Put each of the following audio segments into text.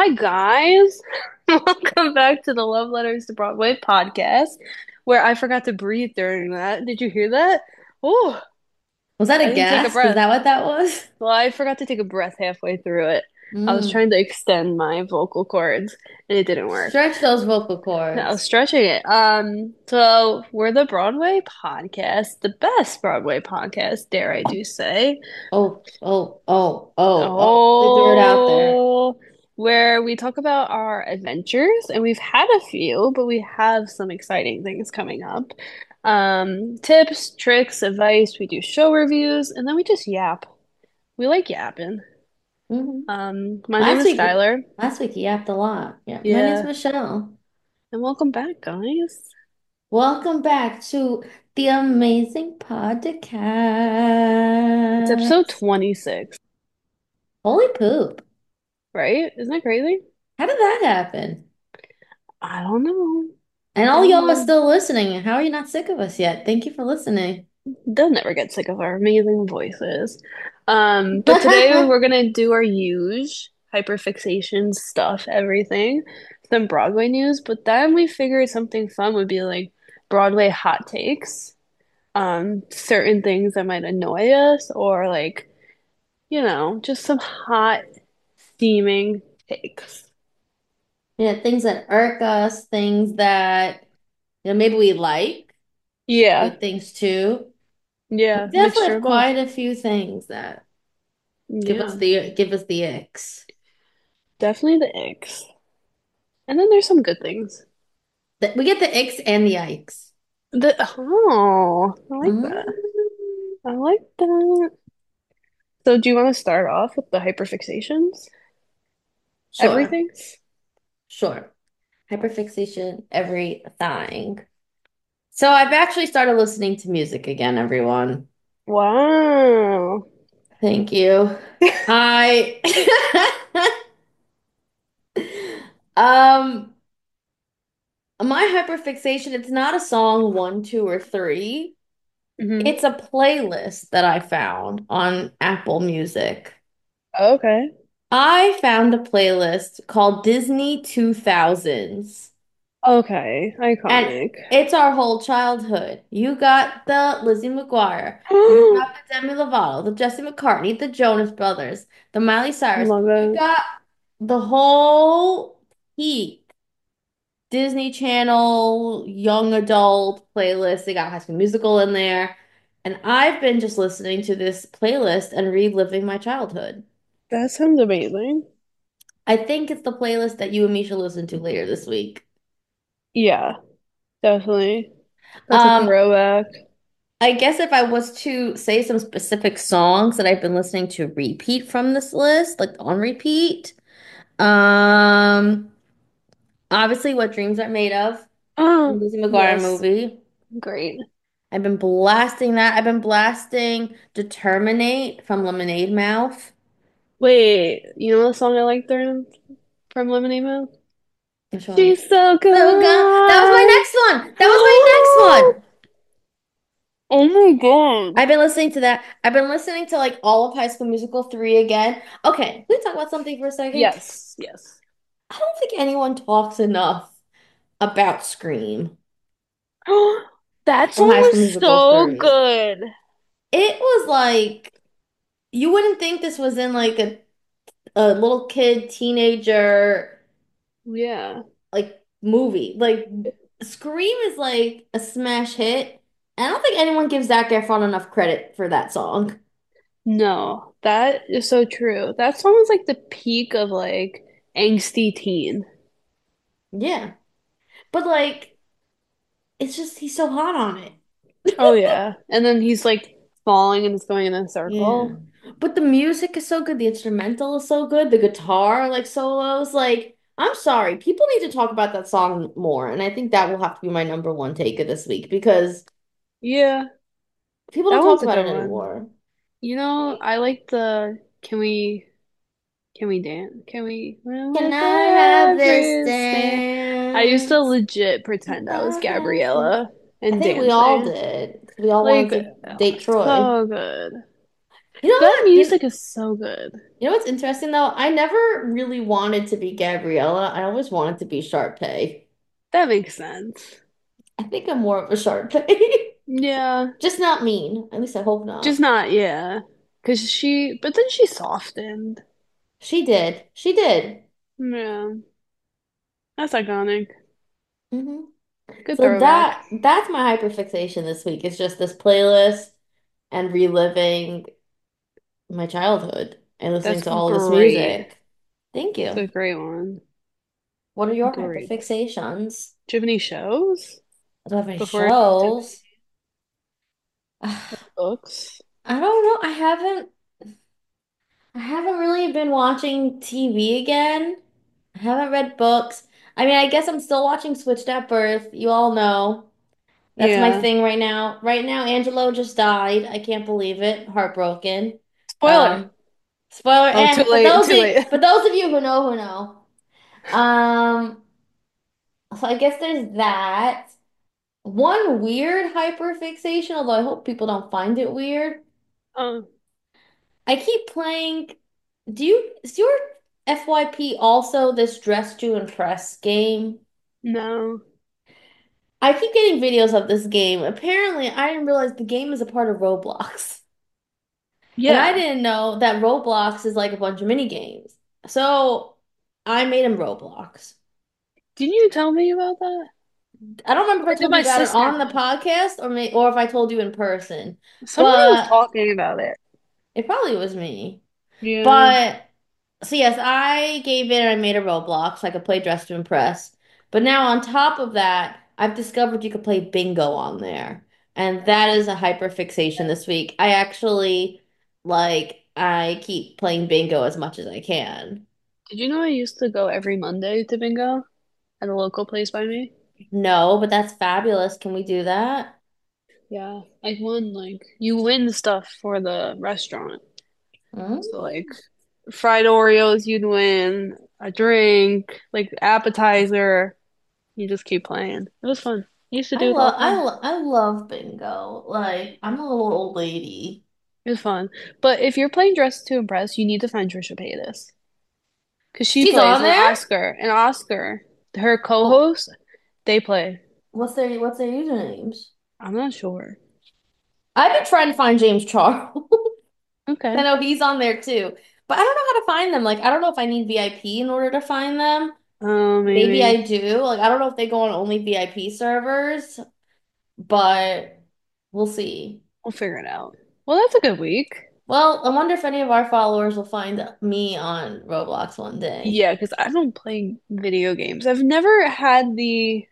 Hi, guys. Welcome back to the Love Letters to Broadway podcast, where I forgot to breathe during that. Did you hear that? Oh, Was that I a didn't take a gasp? Is breath. that what that was? Well, I forgot to take a breath halfway through it. I was Mm. trying to extend my vocal cords, and it didn't work. Stretch those vocal I was cords. stretching it. So we're the Broadway podcast, the best Broadway podcast, dare I do say. Oh. They threw it out there. Oh, where we talk about our adventures, and we've had a few, but we have some exciting things coming up. Tips, tricks, advice, we do show reviews, and then we just yap. We like yapping. Hmm My name Last is week, Skylar. last week you yapped a lot. Yeah. My name's Yeah, Michelle. and welcome back, guys. Welcome back to the amazing It's episode podcast. 26, Holy poop. right? Isn't that crazy? How did that happen? I don't know. And I all don't y'all are know. still listening. How are you not sick of us yet? Thank you for listening. They'll never get sick of our amazing voices. But today we're gonna do our huge hyperfixation stuff, everything, some Broadway news. But then we figured something fun would be like Broadway hot takes, certain things that might annoy us, or like, just some hot, steaming takes. Yeah, things that irk us, things that maybe we like. Some Yeah, good things too. We yeah, definitely mixture have of both. quite a few things that Yeah, give us the icks. definitely the icks. And then there's some good things. We get the icks and the ikes. I like Mm, that. I like that. So, do you want to start off with the hyperfixations? sure, Everything's? sure. Hyperfixation, everything. So I've actually started listening to music again, everyone. Wow. Thank you. I um my hyperfixation, it's not a song one, two, or three. Hmm. It's a playlist that I found on Apple Music. Okay. I found a playlist called Disney 2000s, Okay. and Iconic. it's our whole childhood. You got the Lizzie McGuire, you got the Demi Lovato, the Jesse McCartney, the Jonas Brothers, the Miley Cyrus. Love You it. got the whole peak Disney Channel young adult playlist. They got High School Musical in there. And I've been just listening to this playlist and reliving my childhood. That sounds amazing. I think it's the playlist that you and me should listen to later this week. Yeah, definitely. That's a Um, throwback. I guess if I was to say some specific songs that I've been listening to repeat from this list, like on repeat, um, obviously What Dreams Are Made Of, the Oh, Lizzie McGuire yes. movie. Great. I've been blasting that. I've been blasting Determinate from Lemonade Mouth. Wait, you know the song I like there from Lemonade Mouth? Which one? She's so So good. That was my good. next one. That was my next one. Oh my God. I've been listening to that. I've been listening to like all of High School Musical 3 again. Okay, can we talk about something for a second? Yes, yes. I don't think anyone talks enough about Scream That from song High School was Musical so 3. good. It was like you wouldn't think this was in like a little kid teenager Yeah. like movie. Like Scream is like a smash hit. And I don't think anyone gives Zac Efron enough credit for that song. No, that is so true. That song was like the peak of like angsty teen. Yeah. But like it's just he's so hot on it. Oh yeah. And then he's like falling and it's going in a Yeah. circle. But the music is so good, the instrumental is so good, the guitar like solos, like I'm sorry, people need to talk about that song more, and I think that will have to be my number one take of this week because Yeah, people that don't talk one's a about good it one. anymore. I like the can we dance? Can we Can with I have this every I used to dance? legit Can pretend I was I have this? Gabriella I and think we all dancing. did because we all wanted Like, to date Troy. so good. You know That what? music is so good. You know what's interesting though? I never really wanted to be Gabriella. I always wanted to be Sharpay. That makes sense. I think I'm more of a Sharpay. Yeah, Just not mean. At least I hope just not. not, yeah. But then she softened. She did. She did. Yeah, that's iconic. Hmm. Good So throwback. that's my hyperfixation this week. It's just this playlist and reliving my childhood and listening That's to all this great. music. Thank It's you. a great one. What are your Great. hyperfixations? Do you have any shows Do I have any before we go into shows? books? I don't know. I haven't really been watching TV again. I haven't read books. I mean, I guess I'm still watching Switched at Birth. You all know. That's my Yeah. thing right now. Right now, Angelo just died. I can't believe it. Heartbroken. Spoiler. Um, spoiler, Oh, too for late. Too late. those of you who know. Um, so I guess there's that. One weird hyperfixation, although I hope people don't find it weird. Oh, I keep playing. Is your FYP also this Dress to Impress game? no. I keep getting videos of this game. Apparently, I didn't realize the game is a part of Roblox. And I Yeah. didn't know that Roblox is like a bunch of mini games. So I made him Roblox. Didn't you tell me about that? I don't remember Or if I did told you my about it sister on the tell you? podcast or if I told you in person. Somebody was But talking about it. it probably was me. Yeah. But so yes, I gave in and I made a Roblox so I could play Dress to Impress. But now on top of that, I've discovered you could play bingo on there. And that is a hyper fixation this week. I keep playing bingo as much as I can. Did you know I used to go every Monday to bingo at a local place by me? No, but that's fabulous. Can we do that? Yeah. I won like you win stuff for the restaurant. Mm. So like fried Oreos you'd win, a drink, like appetizer. You just keep playing. It was fun. I used to do it all the time. I love bingo. Like I'm a little old lady. It was fun. But if you're playing Dress to Impress, you need to find Trisha Paytas. Because she She's plays, on and there? Oscar, her Oh, co-host, they play. what's their usernames? I'm not sure. I've been trying to find James Charles. I Okay. know he's on there too. But I don't know how to find them. Like, I don't know if I need VIP in order to find them. Oh, Maybe I maybe. do. Like, I don't know if they go on only VIP servers, but we'll see. We'll figure it out. Well, that's a good week. Well, I wonder if any of our followers will find me on Roblox one day. Yeah, because I don't play video games. I've never had the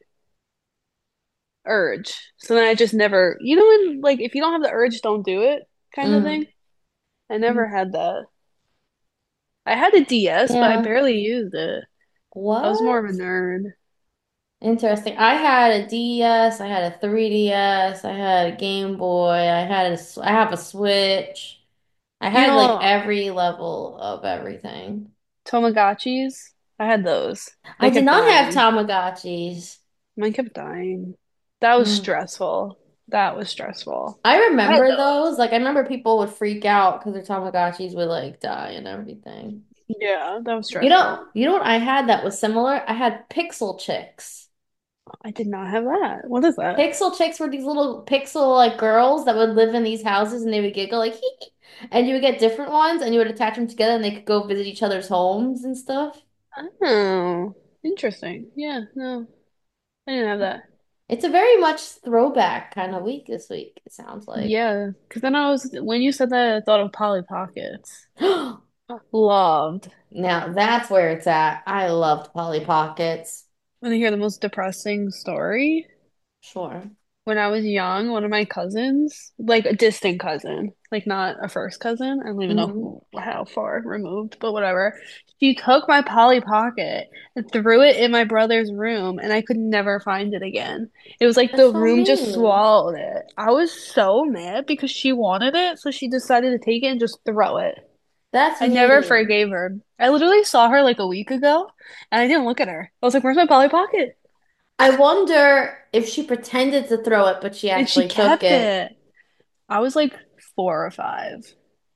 urge. So then I just never, when, like, if you don't have the urge, don't do it kind of Mm. thing. I never had that. I had a DS, but I Yeah. barely used it. I was more of a What? nerd. Interesting. I had a DS, I had a 3DS, I had a Game Boy, I have a Switch. I You had like know, every level of everything. Tamagotchis? I had those. I They did kept not have dying. Tamagotchis. Mine kept dying. That was Hmm. stressful. That was stressful. I I had remember those. those. Like I remember people would freak out because their Tamagotchis would like die and everything. Yeah, that was stressful. You know what I had that was similar? I had Pixel Chicks. I did not have that. What is that? Pixel Chicks were these little pixel like girls that would live in these houses and they would giggle like hee hee. And you would get different ones and you would attach them together and they could go visit each other's homes and stuff. Oh, interesting. Yeah, no, I didn't have that. It's a very much throwback kind of week this week, it sounds like. Yeah, because then when you said that, I thought of Polly Pockets. Loved. Now that's where it's at. I loved Polly Pockets. Want to hear the most depressing story? Sure. When I was young, one of my cousins, like a distant cousin, like not a first cousin, I don't even know Hmm. how far removed, but whatever. She took my Polly Pocket and threw it in my brother's room, and I could never find it again. It was like That's the so room just mean. swallowed it. I was so mad because she wanted it, so she decided to take it and just throw it. That's I never mean. forgave her. I literally saw her like a week ago, and I didn't look at her. I was like, "Where's my Polly Pocket?" I wonder if she pretended to throw it, but she And she actually took kept it. it. I was like 4 or 5.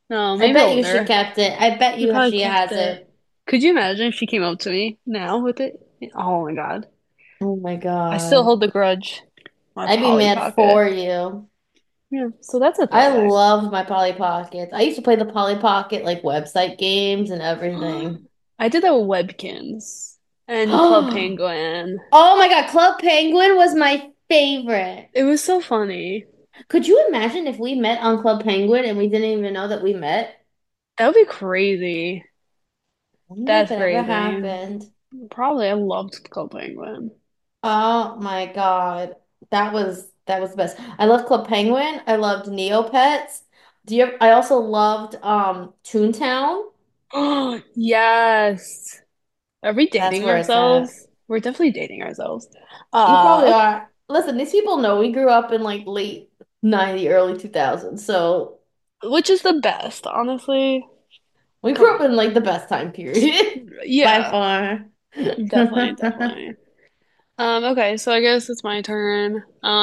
No, I maybe bet you she older. kept it. I bet She you probably she kept has it. it. Could you imagine if she came up to me now with it? Oh my God. Oh my I still God. hold the grudge. My I'd be Polly mad Pocket. for you. Yeah, so that's a I throwback. loved my Polly Pockets. I used to play the Polly Pocket like website games and everything. I did that with Webkins and Club Oh Penguin. my God, Club Penguin was my favorite. It was so funny. Could you imagine if we met on Club Penguin and we didn't even know that we met? That would be crazy. I wonder if That's it ever crazy. happened. Probably. I loved Club Penguin. Oh my God. That was the best. I loved Club Penguin. I loved Neopets. I also loved Toontown. Oh, yes. Are we That's dating where it's at. ourselves? We're definitely dating ourselves. You probably Okay. are. Listen, these people know we grew up in like late 90, early 2000s. So Which is the best, honestly. we Come grew up on. in like the best time period by Yeah, far. definitely, definitely. Okay, so I guess it's my turn.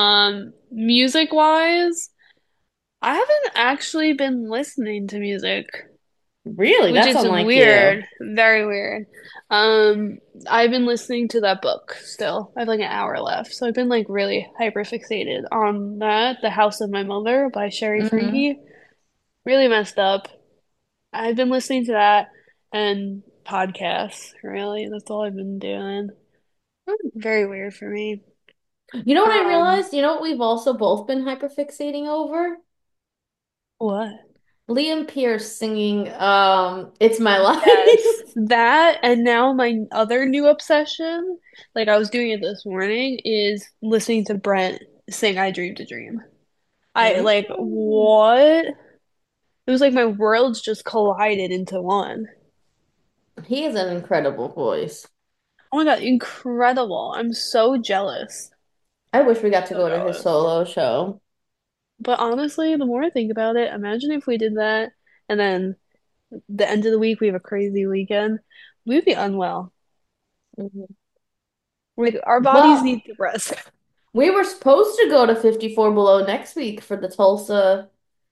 Music wise, I haven't actually been listening to music, Really? which That's is unlike you. weird, very weird. Um, I've been listening to that book still. I have like an hour left, so I've been like really hyper fixated on that, The House of My Mother by Sherry Hmm. Frankie. Really messed up. I've been listening to that and podcasts, really. That's all I've been doing. Very weird for me. You know what I Um, realized? You know what we've also both been hyperfixating over? what? Liam Pierce singing It's My Yes, Life. that and now my other new obsession, like I was doing it this morning, is listening to Brent sing I Dreamed a Dream. I like Mm. what? It was like my worlds just collided into one. He has an incredible voice. Oh my God, incredible. I'm so jealous. I wish we got to So go to his jealous. solo show. But honestly, the more I think about it, imagine if we did that and then the end of the week we have a crazy weekend. We'd be unwell. Mhm. Like our bodies Well, need to rest. we were supposed to go to 54 Below next week for the Tulsa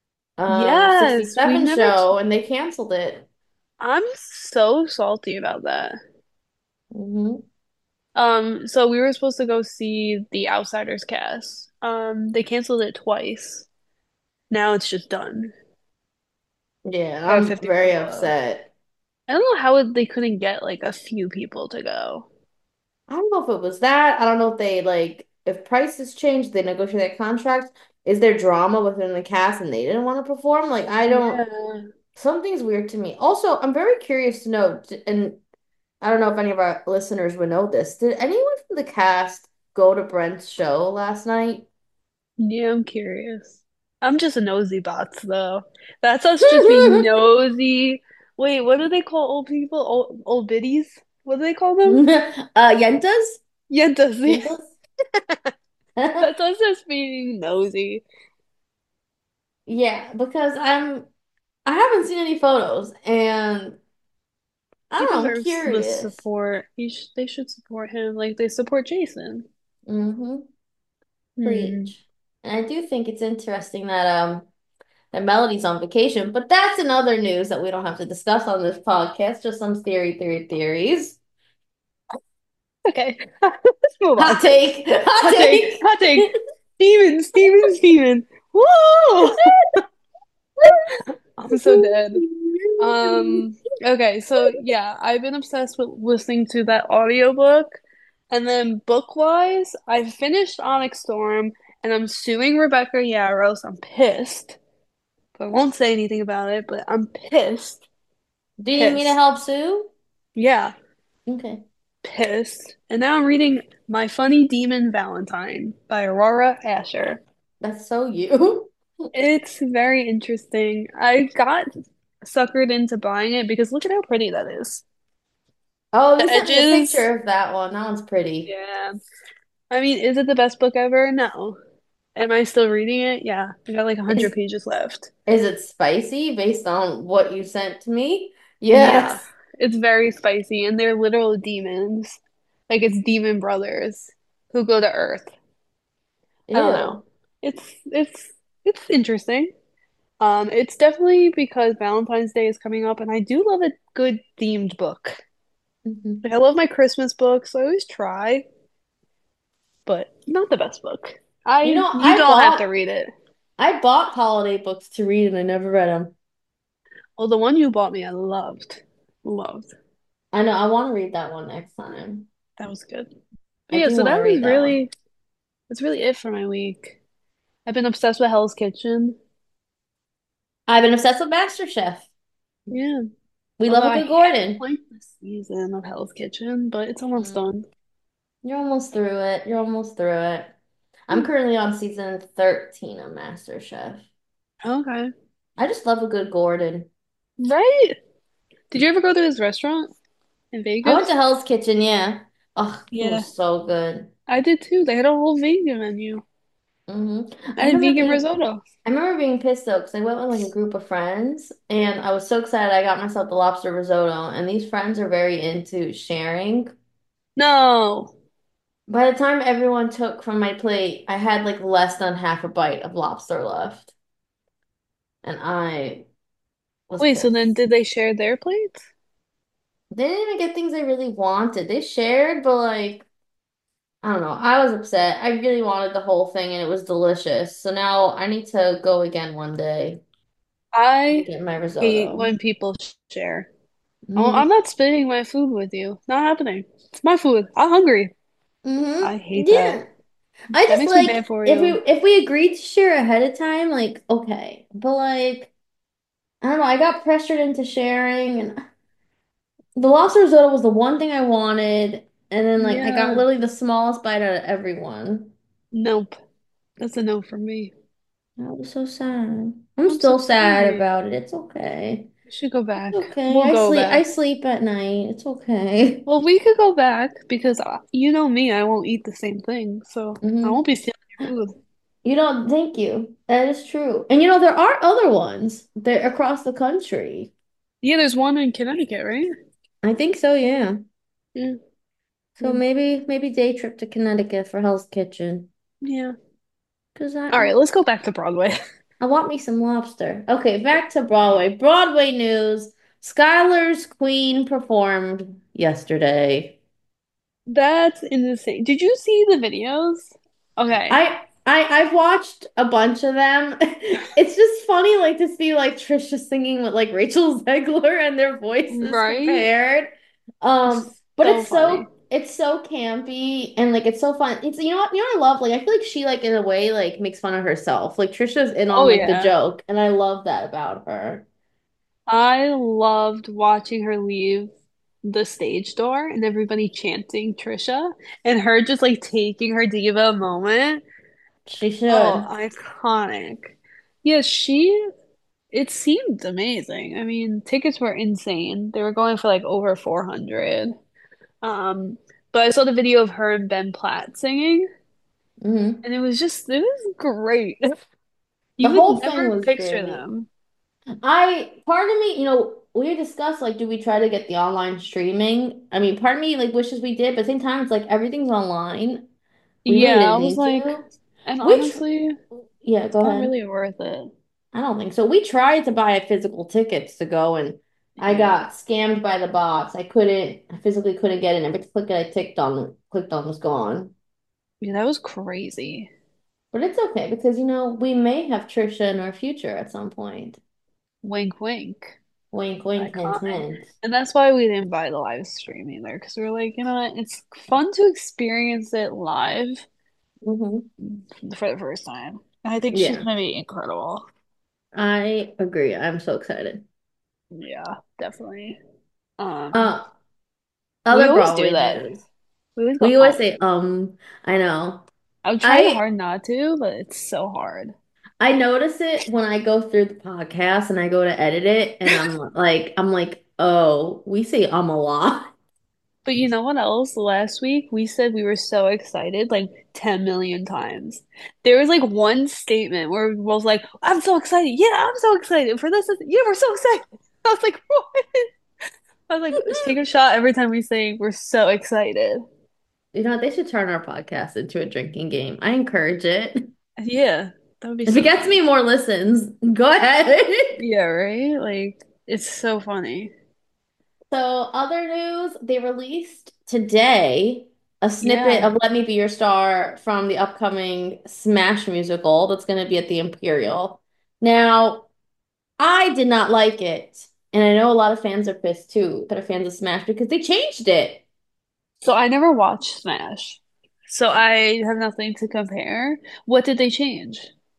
Yes, we 67 never show, and they canceled it. I'm so salty about that. Hmm. So we were supposed to go see the Outsiders cast. They canceled it twice. Now it's just done Yeah, at I'm 54 very Below. upset. I don't know how they couldn't get like a few people to go. I don't know if it was that. I don't know if they like if prices changed, they negotiate that contract. Is there drama within the cast and they didn't want to perform? Like I don't. Yeah. Something's weird to me. Also, I'm very curious to know, and I don't know if any of our listeners would know this. Did anyone from the cast go to Brent's show last night? Yeah, I'm curious. I'm just a nosy bots though. That's us just being nosy. Wait, what do they call old people? Old biddies? What do they call them? Yentas? Yentas. Yentas? That's us just being nosy. Yeah, because I haven't seen any photos and I He don't know, I'm deserves the curious. support. They should support him like they support Jason. Hmm. Hmm. Preach. And I do think it's interesting that Melody's on vacation, but that's in other news that we don't have to discuss on this podcast, just some theories. Okay, let's move on. Hot take. Hot Hot take. take. Hot take. Steven. Whoa! I'm so dead. Okay, so yeah, I've been obsessed with listening to that audiobook. And then book-wise, I finished Onyx Storm and I'm suing Rebecca Yarros. I'm pissed. But I won't say anything about it, but I'm pissed. Do you need me to Pissed. help Sue? Yeah, Okay. pissed. And now I'm reading My Funny Demon Valentine by Aurora Asher. That's so you. It's very interesting. I got suckered into buying it because look at how pretty that is. Oh, The you sent me a edges, picture of that one. That one's pretty. yeah. I mean, is it the best book ever? No. Am I still reading it? Yeah. I got like 100 Is pages left. is it spicy based on what you sent to me? Yeah. Yes. It's very spicy and they're literal demons. Like it's demon brothers who go to Earth. I don't know. Ew. It's it's interesting. It's definitely because Valentine's Day is coming up, and I do love a good themed book. Mhm. Like I love my Christmas books. I always try, but not the best book. You know, You don't have to read it. I bought holiday books to read and I never read them. Well, the one you bought me, I loved. Loved. I know I want to read that one next time. That was good. But I yeah, do so want to read that one. that's really it for my week. I've been obsessed with Hell's Kitchen. I've been obsessed with MasterChef. Yeah. We love Although a I good hate Gordon. like the season of Hell's Kitchen, but it's almost Mm. done. You're almost through it. You're almost through it. I'm Hmm. currently on season 13 of MasterChef. Okay. I just love a good Gordon. Right? Did you ever go to this restaurant in I went to Vegas? Hell's Kitchen, yeah. Oh, it Yeah, was so good. I did too. They had a whole vegan menu. I had vegan risotto. I remember being pissed though because I went with like a group of friends and I was so excited I got myself the lobster risotto and these friends are very into sharing. No. By the time everyone took from my plate, I had like less than half a bite of lobster left and I was Wait, so then pissed. did they share their plates? They didn't even get things they really wanted. They shared, but like I don't know. I was upset. I really wanted the whole thing and it was delicious. So now I need to go again one day and I get my hate risotto. when people share. I'm Mm. not splitting my food with you. Not happening. It's my food. I'm hungry. I hate that. Yeah. I That just makes me like bad for you. if we agreed to share ahead of time, like okay. But like I don't know, I got pressured into sharing and the lobster risotto was the one thing I wanted, and then like I got Yeah. literally the smallest bite out of everyone. Nope. That's a no for me. I was so sad. I'm I'm so still sad sorry. about it. It's okay. We should go It's back. okay. We'll go I back. sleep at night. It's okay. Well, we could go back because you know me, I won't eat the same thing, so I hmm won't be stealing your food. You know, thank you. That is true. And you know, there are other ones. They're across the country. Yeah, there's one in Connecticut, right? I think so, yeah. Yeah. So maybe day trip to Connecticut for Hell's Kitchen. Yeah. 'Cause All right, let's go back to Broadway. I want me some lobster. Okay, back to Broadway. Broadway news. Skylar's Queen performed yesterday. That's insane. Did you see the videos? Okay. I've watched a bunch of them. It's just funny like to see like Trisha singing with like Rachel Zegler and their voices Right? compared. But So funny. it's so campy and like it's so fun. It's you know what I love? Like I feel like she like in a way like makes fun of herself. Like Trisha's in on Oh like the yeah. joke and I love that about her. I loved watching her leave the stage door and everybody chanting Trisha and her just like taking her diva moment. She Oh, should. iconic. Yeah, it seemed amazing. I mean, tickets were insane. They were going for like over 400. Um, but I saw the video of her and Ben Platt singing, hmm and it was great. The You whole would thing never was picture great. them. Part of me, we discussed like, do we try to get the online streaming? I mean, part of me like wishes we did, but at the same time, it's like everything's online. We really Yeah, I didn't was need like, to. and We, tr honestly, yeah, it's go not ahead. really worth it. I don't think so. We tried to buy physical tickets to go, and I Yeah. got scammed by the bots. I physically couldn't get in. Every click that I clicked on was gone. Yeah, that was crazy. But it's okay because we may have Trisha in our future at some point. Wink, wink. Wink, wink, hint, Iconic. hint. And that's why we didn't buy the live stream either, because we were like, you know what? It's fun to experience it live hmm for the first time. And I think she's Yeah. gonna be incredible. I agree. I'm so excited. Yeah, definitely. Um, Uh, we Other always do Broadway that. news. We always go, We always say, I know. I'm trying I hard not to, but it's so hard. I notice it when I go through the podcast and I go to edit it and I'm like, oh, we say a lot. But you know what else? Last week we said we were so excited like 10 million times. There was like one statement where we was like, I'm so excited. Yeah, I'm so excited for this. Yeah, we're so excited. I was like, what? I was like, take a shot every time we say we're so excited. They should turn our podcast into a drinking game. I encourage it. Yeah, That would be If it so gets funny. me more listens, go ahead. Yeah, right? Like, it's so funny. So, other news, they released today a snippet Yeah. of Let Me Be Your Star from the upcoming Smash musical that's going to be at the Imperial. Now, I did not like it. And I know a lot of fans are pissed too that are fans of Smash because they changed it. So I never watched Smash. So I have nothing to compare. What did they change?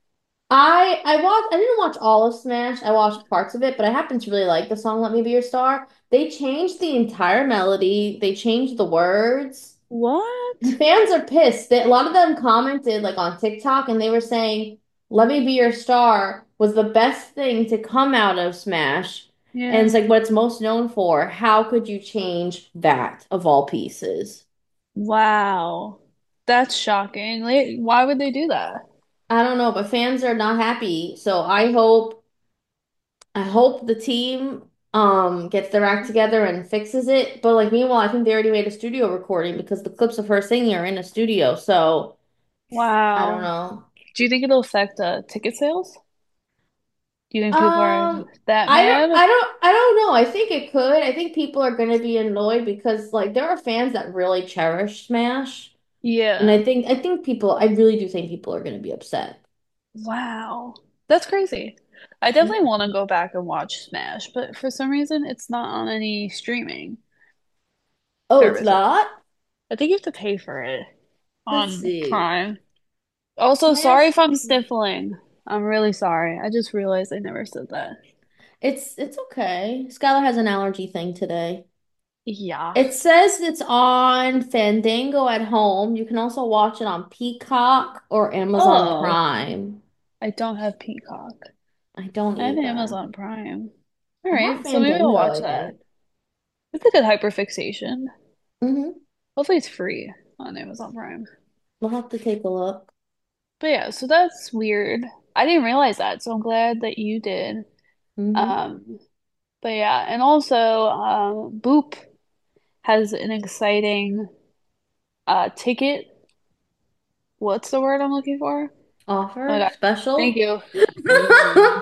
I didn't watch all of Smash. I watched parts of it, but I happen to really like the song Let Me Be Your Star. They changed the entire melody. They changed the words. What? Fans are pissed. A lot of them commented like on TikTok and they were saying Let Me Be Your Star was the best thing to come out of Smash. And Yeah. it's like what it's most known for. How could you change that of all pieces? Wow. That's shocking. Like, why would they do that? I don't know, but fans are not happy. So I hope the team gets their act together and fixes it. But like meanwhile, I think they already made a studio recording because the clips of her singing are in a studio. So I don't Wow. know. Do you think it'll affect ticket sales? Do you think people are Um, that mad? I don't know. I think it could. I think people are going to be annoyed because like there are fans that really cherish Smash, and Yeah. I think people, I really do think people are going to be upset. Wow. That's crazy. I definitely want to go back and watch Smash, but for some reason it's not on any streaming Oh, it's services. not? I think you have to pay for it Let's on see. Prime. Also, sorry Smash. if I'm sniffling. I'm really sorry. I just realized I never said that. It's okay. Skylar has an allergy thing today. Yeah. It says it's on Fandango at home. You can also watch it on Peacock or Amazon Oh, Prime. I don't have Peacock. I don't I have either. Amazon Prime. All I have right, so maybe I'll Fandango, watch I that. think. It's a good hyperfixation. Mm-hmm. Hopefully it's free on Amazon Prime. We'll have to take a look. But yeah, so that's weird. I didn't realize that, so I'm glad that you did. Mm-hmm. Um, but yeah, and also Boop has an exciting ticket. What's the word I'm looking for? Oh my Offer God. Thank special. you. Thank you.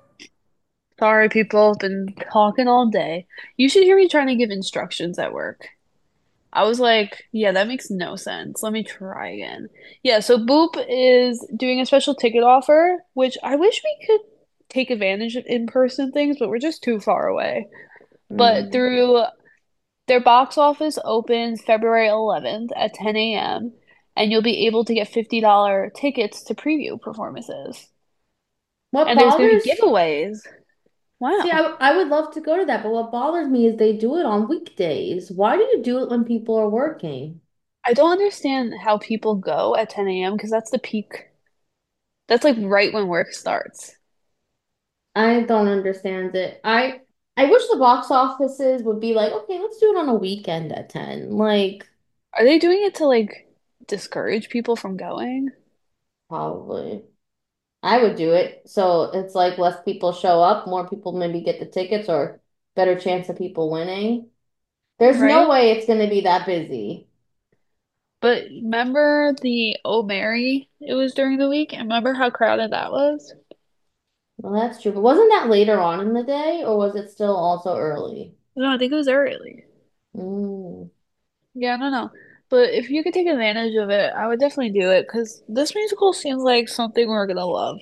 Sorry, people. Been talking all day. You should hear me trying to give instructions at work. I was like, yeah, that makes no sense. Let me try again. Yeah, so Boop is doing a special ticket offer, which I wish we could take advantage of in-person things, but we're just too far away. But Mm. through their box office opens February 11th at 10 a.m., and you'll be able to get $50 tickets to preview performances. What And there's going to be bothers? giveaways. See, Wow. I would love to go to that, but what bothers me is they do it on weekdays. Why do you do it when people are working? I don't understand how people go at 10 a.m. because that's the peak. That's like right when work starts. I don't understand it. I wish the box offices would be like, okay, let's do it on a weekend at 10. Like, Are they doing it to like discourage people from going? probably. I would do it. So it's like less people show up, more people maybe get the tickets or better chance of people winning. There's no Right? way it's going to be that busy. But remember the Oh Mary? It was during the week, and remember how crowded that was? Well, that's true. But wasn't that later on in the day or was it still also early? No, I think it was early. Mm. Yeah, I don't know. But if you could take advantage of it, I would definitely do it because this musical seems like something we're gonna love.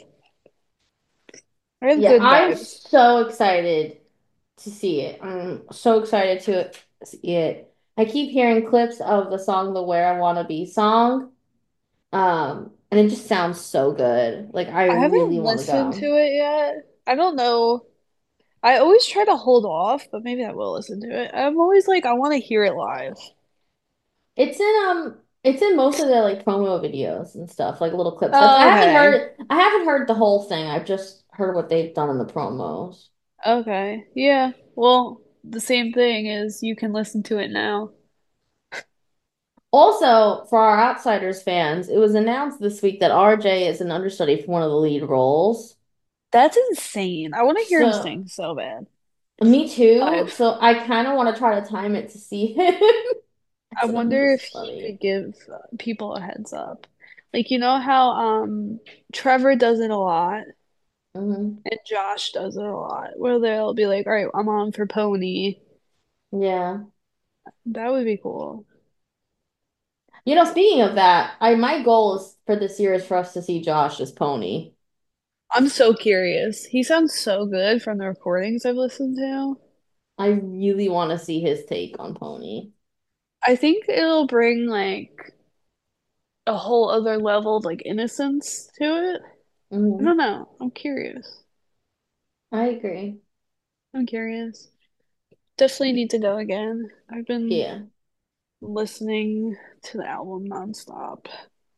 I have Yeah, good I'm vibes. so excited to see it. I'm so excited to see it. I keep hearing clips of the song, the Where I Wanna Be song. And it just sounds so good. Like I I really haven't want to listened to go. it yet. I don't know. I always try to hold off, but maybe I will listen to it. I'm always like, I want to hear it live. It's in most of the like promo videos and stuff, like little clips. Okay. I haven't heard the whole thing. I've just heard what they've done in the promos. Okay. Yeah. Well, the same thing is you can listen to it now. Also, for our Outsiders fans, it was announced this week that RJ is an understudy for one of the lead roles. That's insane. I want to hear him So, sing so bad. me too. Live. So I kind of want to try to time it to see him. I So I'm wonder if just he could funny. give people a heads up. Like you know how Trevor does it a lot Hmm. and Josh does it a lot, where they'll be like, "All right, I'm on for Pony." Yeah. That would be cool. Speaking of that, I my goal is for this year is for us to see Josh as Pony. I'm so curious. He sounds so good from the recordings I've listened to. I really want to see his take on Pony. I think it'll bring like a whole other level of like innocence to it. I don't Hmm. know. I'm curious. I agree. I'm curious. Definitely need to go again. I've been Yeah. listening to the album nonstop.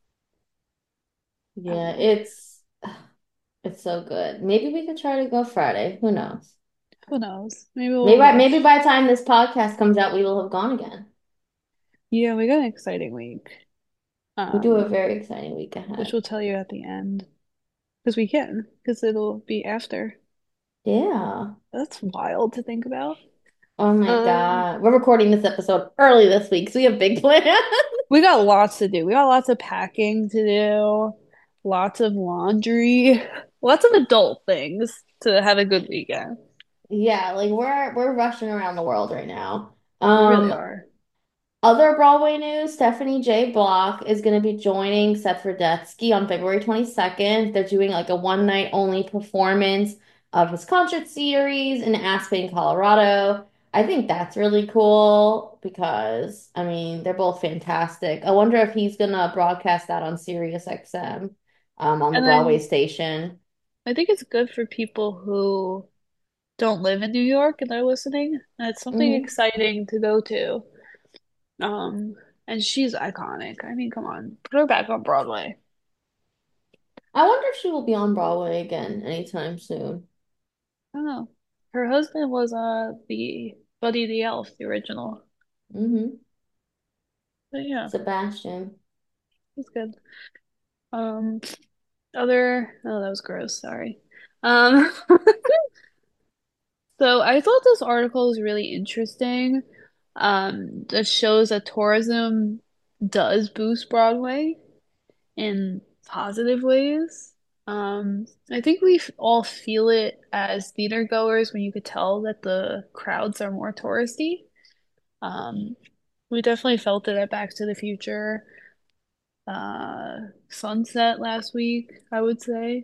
Yeah, Um, it's so good. Maybe we could try to go Friday. Who knows? who knows? Maybe Maybe we'll by, maybe watch. by the time this podcast comes out, we will have gone again. Yeah, we got an exciting week. We do have a Um, very exciting week which ahead. we'll tell you at the end. Because we can, because it'll be after. Yeah. That's wild to think about. Oh my Um, God. We're recording this episode early this week, so we have big plans. we got lots to do. We got lots of packing to do, lots of laundry, lots of adult things to have a good weekend. Yeah, like we're rushing around the world right now. We really Um, are. Other Broadway news, Stephanie J. Block is going to be joining Seth Rudetsky on February 22nd. They're doing like a one night only performance of his concert series in Aspen, Colorado. I think that's really cool because, I mean, they're both fantastic. I wonder if he's going to broadcast that on Sirius XM, on the And Broadway then station. I think it's good for people who don't live in New York and they're listening. And it's something Hmm. exciting to go to. Um, and she's iconic. I mean, come on, put her back on Broadway. I wonder if she will be on Broadway again anytime soon. I don't know. Her husband was the Buddy the Elf, the original. Hmm. But yeah, Sebastian. it's good. Um, that was gross. Sorry. Um, so I thought this article was really interesting. That shows that tourism does boost Broadway in positive ways. I think all feel it as theater goers when you could tell that the crowds are more touristy. Um, we definitely felt it at Back to the Future, Sunset last week, I would say.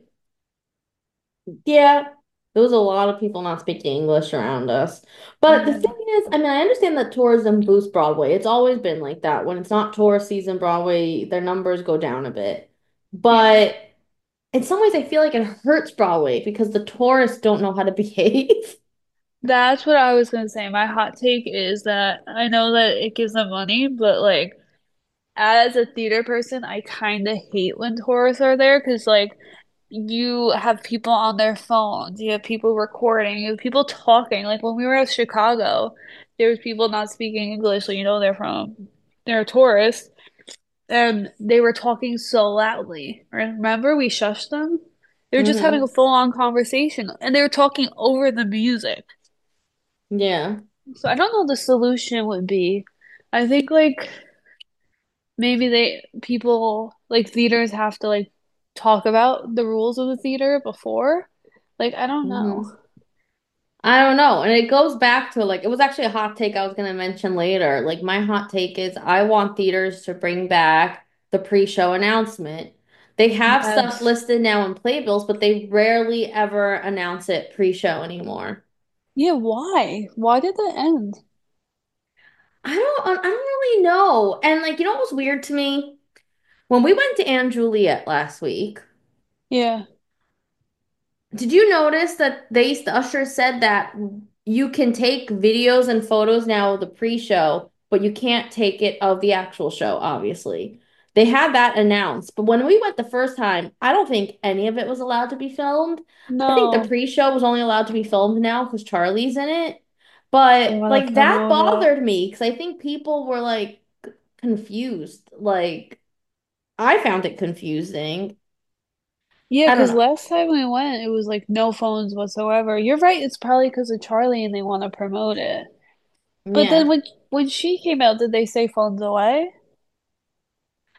Yeah, there was a lot of people not speaking English around us. But the Yeah. thing is, I mean, I understand that tourism boosts Broadway. It's always been like that. When it's not tourist season, Broadway, their numbers go down a bit. Yeah. But in some ways, I feel like it hurts Broadway because the tourists don't know how to behave. That's what I was gonna say. My hot take is that I know that it gives them money, but like as a theater person, I kind of hate when tourists are there because like you have people on their phones, you have people recording, you have people talking. Like when we were at Chicago, there was people not speaking English, so you know they're tourists, and they were talking so loudly. Remember, we shushed them? They were just having a Hmm. full-on conversation, and they were talking over the music. Yeah. So I don't know what the solution would be. I think like maybe people like theaters have to like talk about the rules of the theater before. Like I don't know. Hmm. I don't know. And it goes back to like, it was actually a hot take I was going to mention later. Like, my hot take is I want theaters to bring back the pre-show announcement. They have stuff Yes. listed now in playbills, but they rarely ever announce it pre-show anymore. Yeah, why? Why did that end? I don't really know. And like, what was weird to me? When we went to Anne Juliet last week, Yeah. did you notice that the usher said that you can take videos and photos now of the pre-show, but you can't take it of the actual show, obviously. They had that announced, but when we went the first time, I don't think any of it was allowed to be filmed. I think the No. pre-show was only allowed to be filmed now because Charlie's in it. They But want to like that promote it. bothered me because I think people were like confused. Like I found it confusing. Yeah, I don't because know. last time we went, it was like no phones whatsoever. You're right, it's probably because of Charlie and they want to promote it. But then Yeah. when she came out, did they say phones away?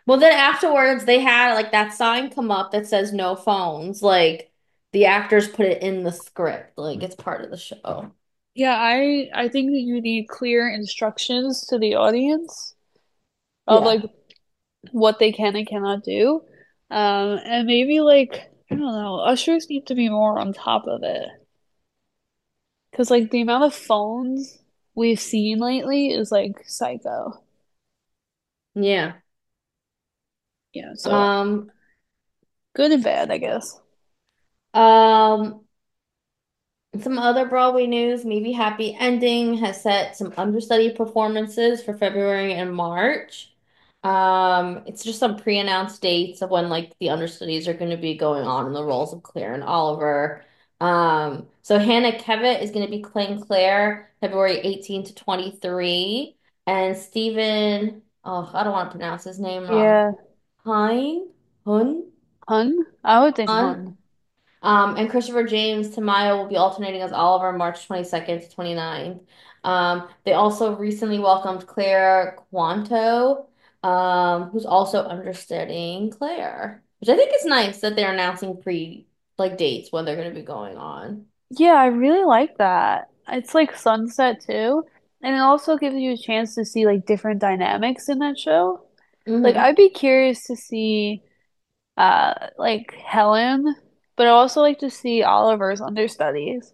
Well, then afterwards, they had like that sign come up that says no phones. Like the actors put it in the script, like it's part of the show. Yeah, I think that you need clear instructions to the audience of like Yeah. what they can and cannot do. And maybe like I don't know, ushers need to be more on top of it. Because like the amount of phones we've seen lately is like psycho. Yeah. Yeah, so Um, good and bad, I guess. um, Some other Broadway news, maybe Happy Ending has set some understudy performances for February and March. It's just some pre-announced dates of when like the understudies are going to be going on in the roles of Claire and Oliver. So Hannah Kevitt is going to be playing Claire February 18 to 23, and Stephen, oh, I don't want to pronounce his name wrong. Yeah, Hein? Hun? Hun? I would think Hun? Hun. And Christopher James Tamayo will be alternating as Oliver March 22nd to 29th. They also recently welcomed Claire Quanto, who's also understudying Claire, which I think is nice that they're announcing like dates when they're going to be going on. Yeah, I really like that. It's like Sunset too, and it also gives you a chance to see like different dynamics in that show. Like Hmm. I'd be curious to see like Helen, but I also like to see Oliver's understudies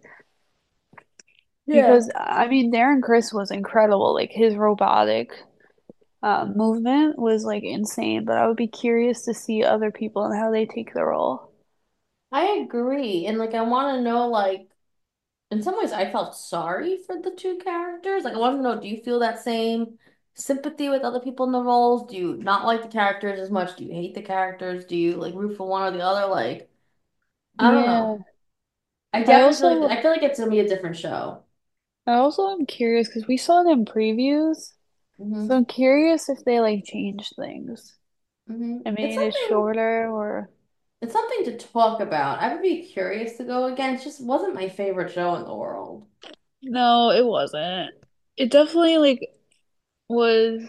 Yeah. because I mean Darren Criss was incredible. Like his robotic movement was like insane, but I would be curious to see other people and how they take the role. I agree. And like I want to know like in some ways I felt sorry for the two characters. Like I want to know, do you feel that same sympathy with other people in the roles? Do you not like the characters as much? Do you hate the characters? Do you like root for one or the other? Like, I don't know. Yeah. I I definitely feel like also I feel like it's gonna be a different show. I also am curious because we saw it in previews, so Hmm. I'm curious if they like changed things and It's made it something shorter or it's something to talk about. I would be curious to go again. It just wasn't my favorite show in the world. no, it wasn't. It definitely like was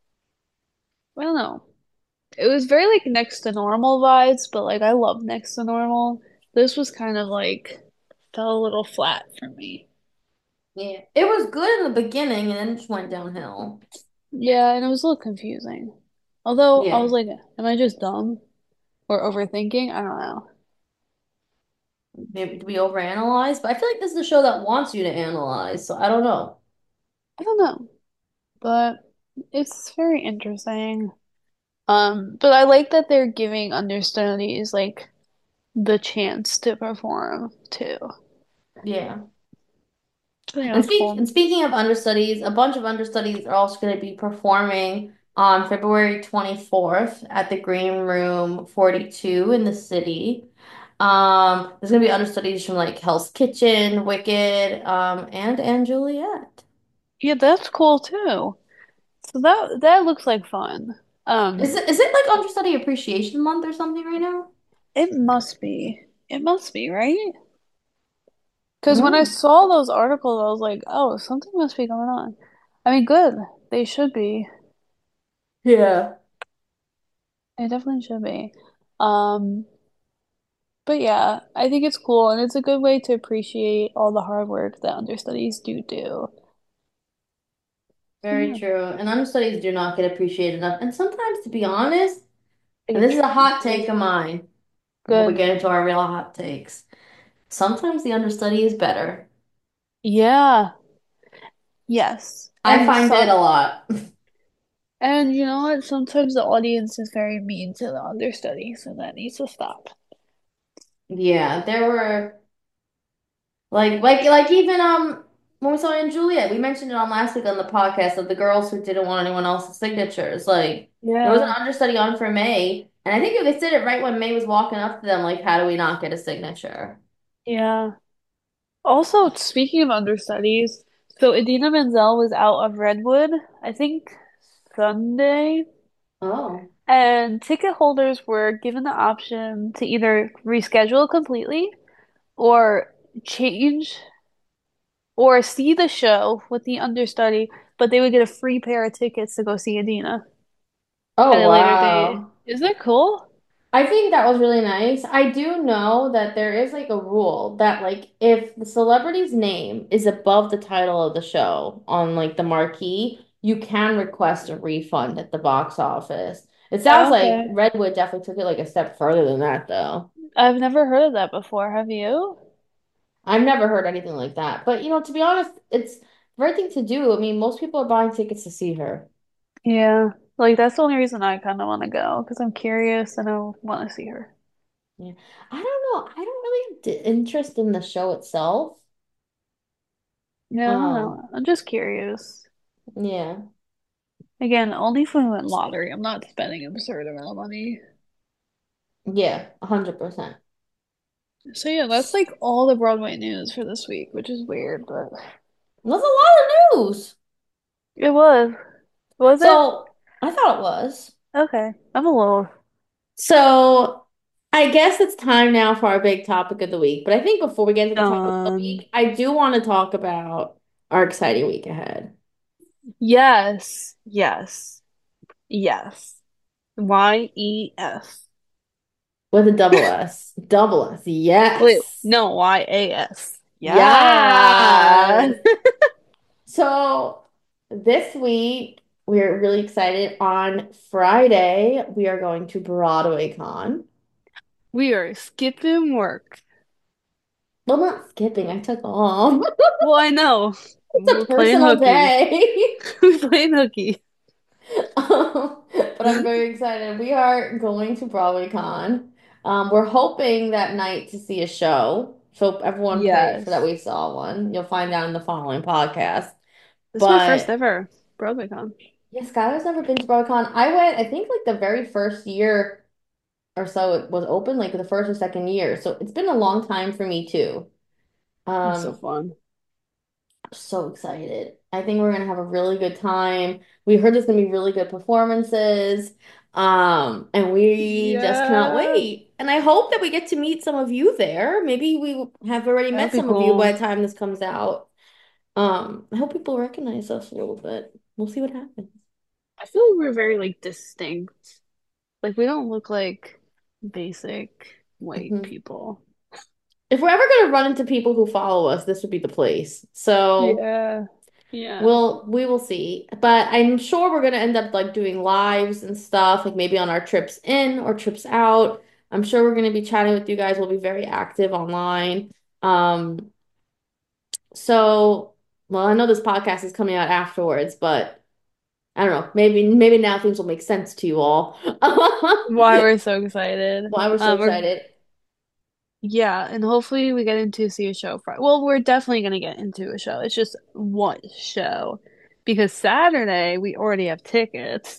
I don't know. It was very like next to normal vibes, but like I love next to normal. This was kind of like fell a little flat for me. Yeah. It was good in the beginning and then it just went downhill. Yeah, and it was a little confusing. Although I was Yeah. like, am I just dumb or overthinking? I don't know. Maybe to be overanalyzed, but I feel like this is a show that wants you to analyze, so I don't know. I don't know, but it's very interesting. But I like that they're giving understudies like the chance to perform too. Yeah. I think And that's cool. speaking of understudies, a bunch of understudies are also going to be performing on February 24th at the Green Room 42 in the city. There's going to be understudies from like Hell's Kitchen, Wicked, and Juliet. Yeah, that's cool too. So that looks like fun. Is it like Understudy Appreciation Month or something right now? It must be. It must be, right? Because when I Mm. saw those articles, I was like, oh, something must be going on. I mean, good. They should be. Yeah. They definitely should be. Um, but yeah, I think it's cool and it's a good way to appreciate all the hard work that understudies do. So Very yeah, true. And understudies do not get appreciated enough. And sometimes, to be honest, they and get this is a treated hot take of crazy. mine before we Good. get into our real hot takes. Sometimes the understudy is better. Yeah. Yes. I find it a lot. And you know what? Sometimes the audience is very mean to the understudy, so that needs to stop. Yeah, there were like even when we saw it in Juliet, we mentioned it on last week on the podcast of the girls who didn't want anyone else's signatures. Like there was an Yeah. understudy on for May, and I think they said it right when May was walking up to them, like, how do we not get a signature? Yeah. Also, speaking of understudies, so Idina Menzel was out of Redwood, I think Sunday, Oh. and ticket holders were given the option to either reschedule completely or change or see the show with the understudy, but they would get a free pair of tickets to go see Idina. Oh, at a later date. wow. Is that cool? I think that was really nice. I do know that there is like a rule that like if the celebrity's name is above the title of the show on like the marquee, you can request a refund at the box office. It sounds like Okay. Redwood definitely took it like a step further than that though. I've never heard of that before. Have you? I've never heard anything like that. But to be honest, it's the right thing to do. I mean, most people are buying tickets to see her. Yeah. Like that's the only reason I kind of want to go because I'm curious and I want to see her. Yeah. I don't know. I don't really have interest in the show itself. Yeah, I don't Um, know. I'm just curious. yeah. Again, only if we win lottery. I'm not spending an absurd amount of money. Yeah, 100%. So yeah, that's like all the Broadway news for this week, which is weird, but That's a lot of news. it was. Was it? So I thought it was. Okay. I'm a little So I guess it's time now for our big topic of the week. But I think before we get into the topic of the done. week, I do want to talk about our exciting week ahead Yes. Yes. Yes. YES. with a double S. Double S. Wait, Yes. no, YAS. Yeah. Yes. So this week, we're really excited. On Friday, we are going to BroadwayCon. We are skipping work. Well, not skipping. I took off. Well, I know. It's a We're playing personal hooky. day. We're playing hooky. But I'm very excited. We are going to BroadwayCon. We're hoping that night to see a show. So everyone pray for that Yes. we saw one. You'll find out in the following podcast. This is my first But ever BroadwayCon. yeah, Skylar's never been to BroadwayCon. I went, I think like the very first year or so it was open, like the first or second year. So it's been a long time for me too. It's so Um, fun. So excited. I think we're gonna have a really good time. We heard there's gonna be really good performances. And we just cannot Yeah. wait. And I hope that we get to meet some of you there. Maybe we have already That'd met be some of you by cool. the time this comes out. I hope people recognize us a little bit. We'll see what happens. I feel like we're very like distinct. Like we don't look like basic white Mhm. people. If we're ever gonna run into people who follow us, this would be the place. So Yeah. Yeah. we will see. But I'm sure we're gonna end up like doing lives and stuff, like maybe on our trips in or trips out. I'm sure we're gonna be chatting with you guys. We'll be very active online. Um, so well, I know this podcast is coming out afterwards, but I don't know. Maybe now things will make sense to you all. Why we're so excited. Why we're so We're excited. yeah, and hopefully we get into see a show Friday. Well, we're definitely gonna get into a show. It's just one show. Because Saturday we already have tickets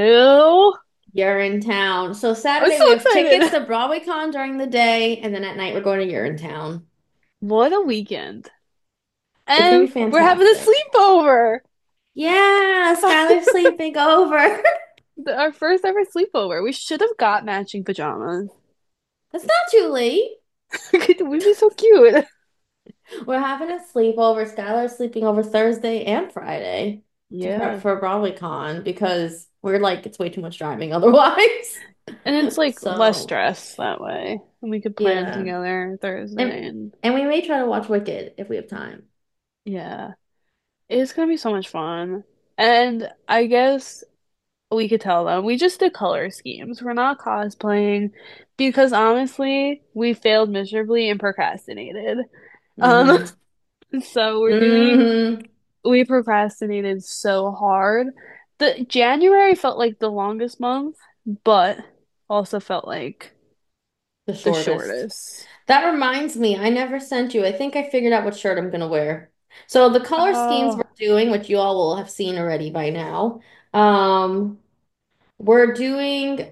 to You're in town. So I'm Saturday we so have tickets excited. to BroadwayCon during the day, and then at night we're going to Urinetown. What a weekend. It's gonna be And we're having a fantastic. sleepover. Yeah, Skylar's sleeping over. Our first ever sleepover. We should have got matching pajamas. It's not too late. We'd be so cute. We're having a sleepover. Skylar's sleeping over Thursday and Friday to prep Yeah. for BroadwayCon because we're like, it's way too much driving otherwise. And it's like less So, stress that way. And we could plan yeah. together And Thursday and and we may try to watch Wicked if we have time. yeah. It's gonna be so much fun. And I guess we could tell them we just did color schemes. We're not cosplaying because honestly, we failed miserably and procrastinated. Um, Mm-hmm. so Mm-hmm. we procrastinated so hard. The January felt like the longest month, but also felt like The the shortest. shortest. That reminds me, I never sent you. I think I figured out what shirt I'm gonna wear. So the color schemes we're Oh, doing, which you all will have seen already by now. Um, We're doing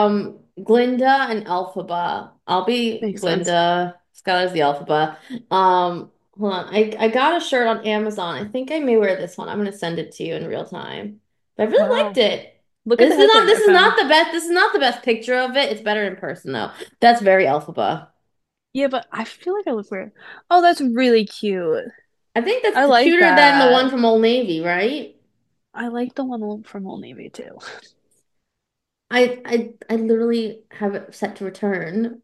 Glinda and Elphaba. I'll be makes sense. Glinda. Skylar's the Elphaba. Hold on. I got a shirt on Amazon. I think I may wear this one. I'm gonna send it to you in real time. But I really liked Wow. it. Look at the headband This I is found. not the best. This is not the best picture of it. It's better in person though. That's very Elphaba. Yeah, but I feel like I look weird. Oh, that's really cute. I think I that's like cuter than the that. one from Old Navy, right? I like the one from Old Navy too. I literally have it set to return.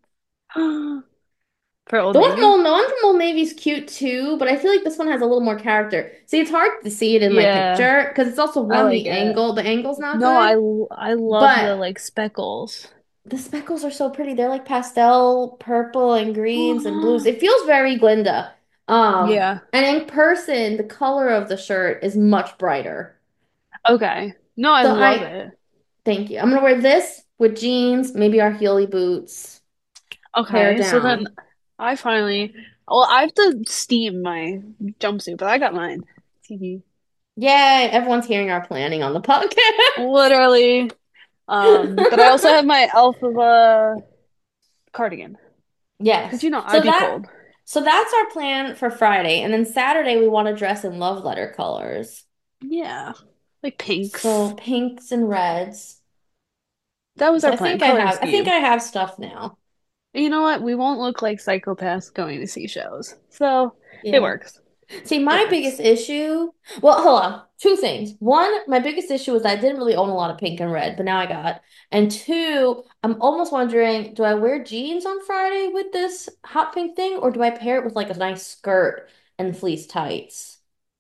For Old Navy? The one from Old Navy's cute too, but I feel like this one has a little more character. See, it's hard to see it in my Yeah, picture because it's also I one, like the it. angle. The angle's not No, good, I love but the like speckles. the speckles are so pretty. They're like pastel purple and greens and blues. It feels very Glinda. Yeah. And in person, the color of the shirt is much brighter. Okay. No, I So love I it. thank you. I'm gonna wear this with jeans, maybe our heely boots, hair Okay, so then down. I finally, well, I have to steam my jumpsuit, but I got mine. TV. Yay, everyone's hearing our planning on the podcast. Literally. But I also have my Alpha cardigan because Yes. I'd be cold. So that's our plan for Friday. And then Saturday we want to dress in love letter colors. Yeah, like pinks. So pinks and reds. That was So our plan, color I think scheme. I have stuff now. And you know what? We won't look like psychopaths going to see shows, so it Yeah. works. See, It my works. biggest issue, well, hold on. Two things. One, my biggest issue was I didn't really own a lot of pink and red, but now I got. And two, I'm almost wondering, do I wear jeans on Friday with this hot pink thing, or do I pair it with like a nice skirt and fleece tights?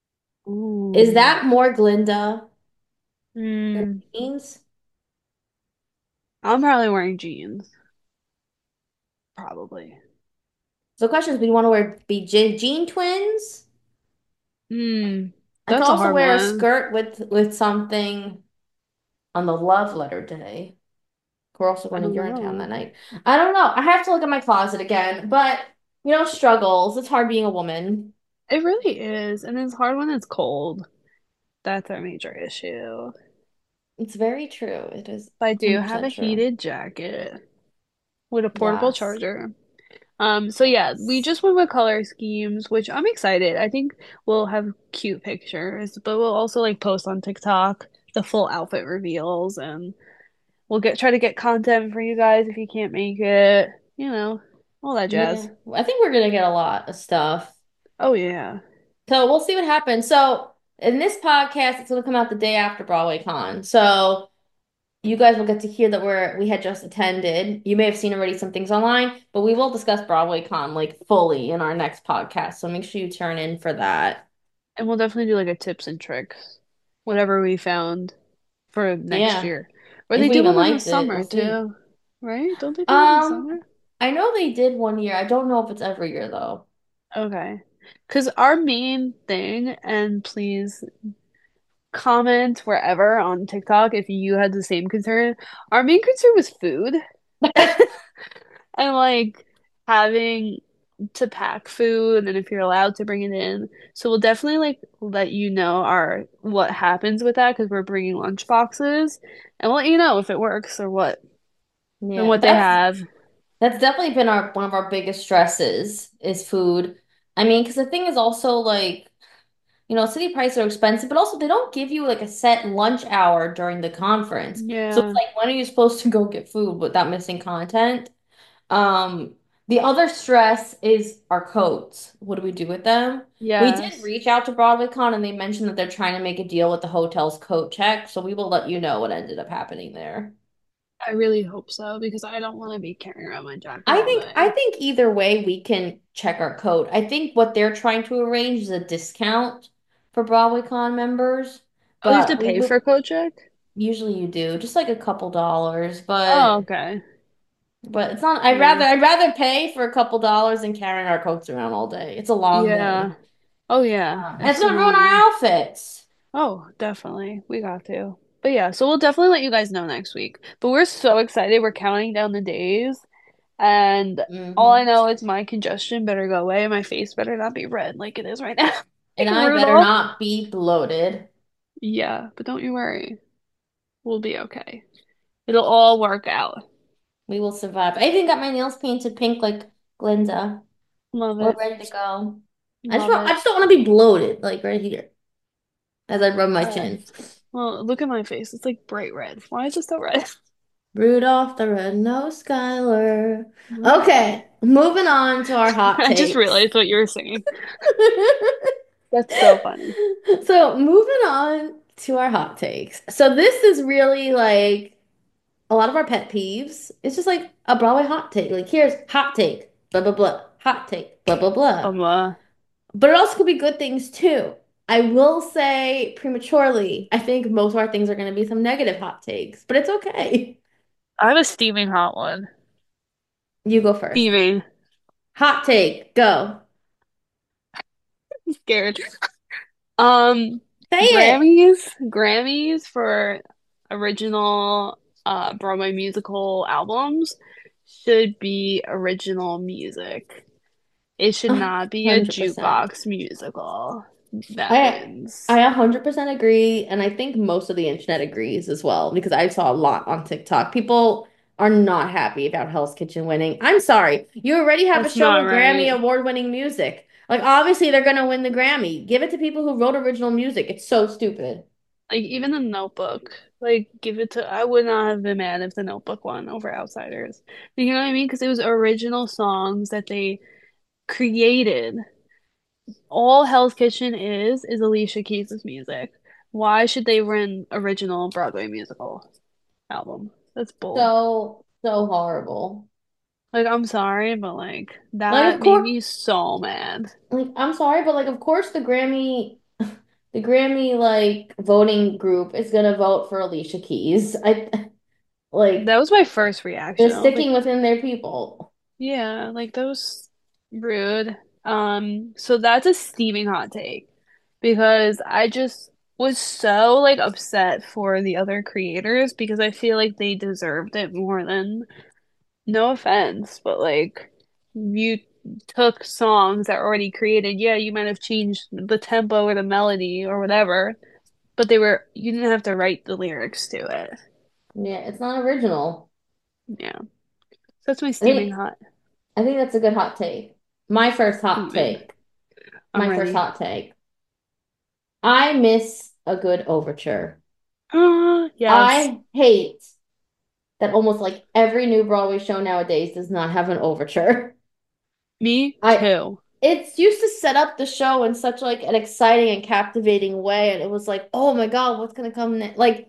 Is Ooh. that more Glinda than Hmm. jeans? I'm probably wearing jeans. Probably. So the question is, do you want to wear be jean twins? Hmm. I could That's a also hard wear a one. skirt with something on the love letter day. We're also I going to don't Urinetown know. that night. I don't know. I have to look at my closet again, but struggles. It's hard being a woman. It really is, and it's hard when it's cold. That's our major issue. It's very true. It is But I do have a 100% true. heated jacket with a portable Yes. charger. So yeah, we Yes. just went with color schemes, which I'm excited. I think we'll have cute pictures, but we'll also like post on TikTok the full outfit reveals and we'll try to get content for you guys if you can't make it, all that Yeah. jazz. I think we're gonna get a lot of stuff. Oh yeah. So we'll see what happens. So in this podcast, it's gonna come out the day after Broadway Con. So you guys will get to hear that we had just attended. You may have seen already some things online, but we will discuss Broadway Con like fully in our next podcast. So make sure you turn in for that. And we'll definitely do like a tips and tricks, whatever we found for next Yeah. year. Or If they we did even one in the liked it, we'll summer see. too, right? Don't they do one in the Um, summer? I know they did one year. I don't know if it's every year though. Okay. Because our main thing, and please comment wherever on TikTok if you had the same concern, our main concern was food and like having to pack food and if you're allowed to bring it in. So we'll definitely like let you know our what happens with that because we're bringing lunch boxes and we'll let you know if it works or what and Yeah, what they have. that's definitely been our one of our biggest stresses is food. I mean, because the thing is also like, city prices are expensive, but also they don't give you like a set lunch hour during the conference. So it's Yeah. like, when are you supposed to go get food without missing content? Um, the other stress is our coats. What do we do with them? We did Yes. reach out to BroadwayCon and they mentioned that they're trying to make a deal with the hotel's coat check, so we will let you know what ended up happening there. I really hope so because I don't want to be carrying around my jacket all I day. think either way we can check our coat. I think what they're trying to arrange is a discount for BroadwayCon members, Oh, you have to but we pay would for coat check? usually you do, just like a couple dollars, Oh, okay. but it's not Yeah. I'd rather pay for a couple dollars than carrying our coats around all day. It's a long day. Yeah. Oh, yeah. And it's gonna ruin our Absolutely. outfits. Oh, definitely. We got to. But yeah, so we'll definitely let you guys know next week. But we're so excited. We're counting down the days. And all I Hmm. know is my congestion better go away. My face better not be red like it is right now. And Like I better Rudolph. not be bloated. Yeah, but don't you worry. We'll be okay. It'll all work out. We will survive. I even got my nails painted pink like Glinda. Love We're it. ready to go. Love I it. just don't want to be bloated, like right here, as I rub my Oh. chin. Well, look at my face. It's like bright red. Why is it so red? Rudolph the Red-Nosed Skylar. Okay. Okay, moving on to our hot I just takes. realized what you were singing. That's so funny. So, moving on to our hot takes. So, this is really like a lot of our pet peeves, it's just like a Broadway hot take. Like, here's hot take, blah, blah, blah, hot take, blah, blah, blah. Um, But it also could be good things too. I will say prematurely, I think most of our things are going to be some negative hot takes, but it's okay. I have a steaming hot one. You go first. Steaming. Hot take, go. I'm scared. Um, Say it. Grammys for original Broadway musical albums should be original music. It should not be a 100%. jukebox musical that I wins. I 100% agree, and I think most of the internet agrees as well because I saw a lot on TikTok. People are not happy about Hell's Kitchen winning. I'm sorry. You already have a That's show not with Grammy right. award-winning music. Like obviously they're gonna win the Grammy. Give it to people who wrote original music. It's so stupid. Like even the Notebook, like give it to. I would not have been mad if the Notebook won over Outsiders. You know what I mean? Because it was original songs that they created. All Hell's Kitchen is Alicia Keys' music. Why should they win original Broadway musical album? That's bull. So horrible. Like I'm sorry, but like Like that of made course me so mad. like I'm sorry, but like of course the Grammy like voting group is gonna vote for Alicia Keys. I like That was my first they're reaction. I was sticking like, within their people. yeah, like that was rude. So that's a steaming hot take because I just was so like upset for the other creators because I feel like they deserved it more than, no offense, but like you took songs that were already created. Yeah, you might have changed the tempo or the melody or whatever, but you didn't have to write the lyrics to it. Yeah, it's not original. Yeah. So that's my I steaming think hot. I think that's a good hot take. My first hot Steaming. take. I'm My first ready. hot take. I miss a good overture. Yes. I hate that almost like every new Broadway show nowadays does not have an overture. Me I too. it's used to set up the show in such like an exciting and captivating way, and it was like, oh my God, what's gonna come next? Like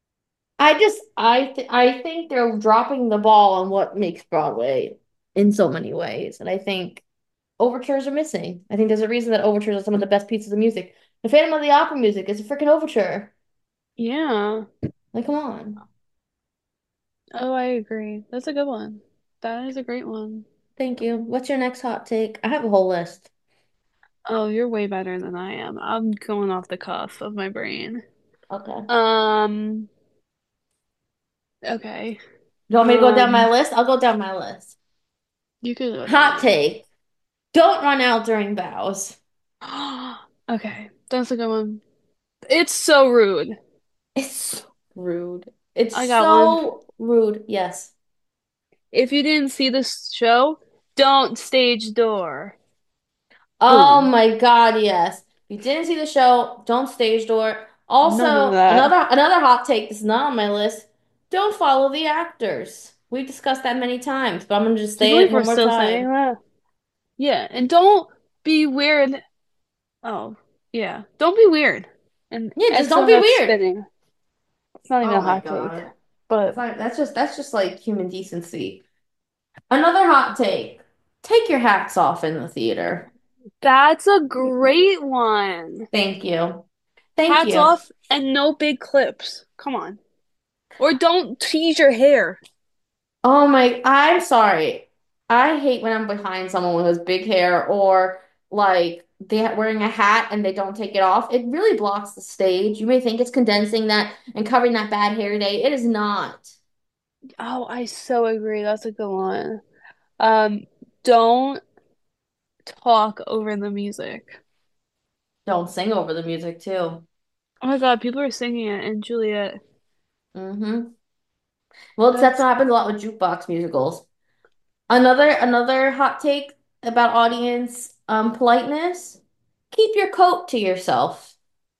I think they're dropping the ball on what makes Broadway in so many ways, and I think overtures are missing. I think there's a reason that overtures are some of the best pieces of music. The Phantom of the Opera music is a freaking overture. Yeah. Like, come on. Oh, I agree. That's a good one. That is a great one. Thank you. What's your next hot take? I have a whole list. Oh, you're way better than I am. I'm going off the cuff of my brain. Okay. Um, okay. You want me to go down my Um, list? I'll go down my list. you could go down Hot your list. take. Don't run out during vows. Okay, that's a good one. It's so rude. It's so rude. It's I got one. so rude. Yes. If you didn't see this show, don't stage door. Oh Boom. my God, yes. If you didn't see the show, don't stage door. None of Also, that. another hot take, this is not on my list. Don't follow the actors. We've discussed that many times, but I'm gonna just Can you say believe it we're one more still saying time. that? Yeah, and don't be weird. Oh, yeah. Don't be weird. And Yeah, just don't be XOX weird. spinning. It's not even Oh a my hot take. God. But That's just like human decency. Another hot take. Take your hats off in the theater. that's a great one. Thank you. Thank Hats you. off and no big clips. Come on. Or don't tease your hair. Oh my, I'm sorry. I hate when I'm behind someone who has big hair or like they're wearing a hat and they don't take it off. It really blocks the stage. You may think it's condensing that and covering that bad hair day. It is not. Oh, I so agree. That's a good one. Um, don't talk over the music. Don't sing over the music too. Oh my God, people are singing it in Juliet. Mm-hmm. Well, that's what That's happens a lot with jukebox musicals. Another hot take about audience politeness. Keep your coat to yourself.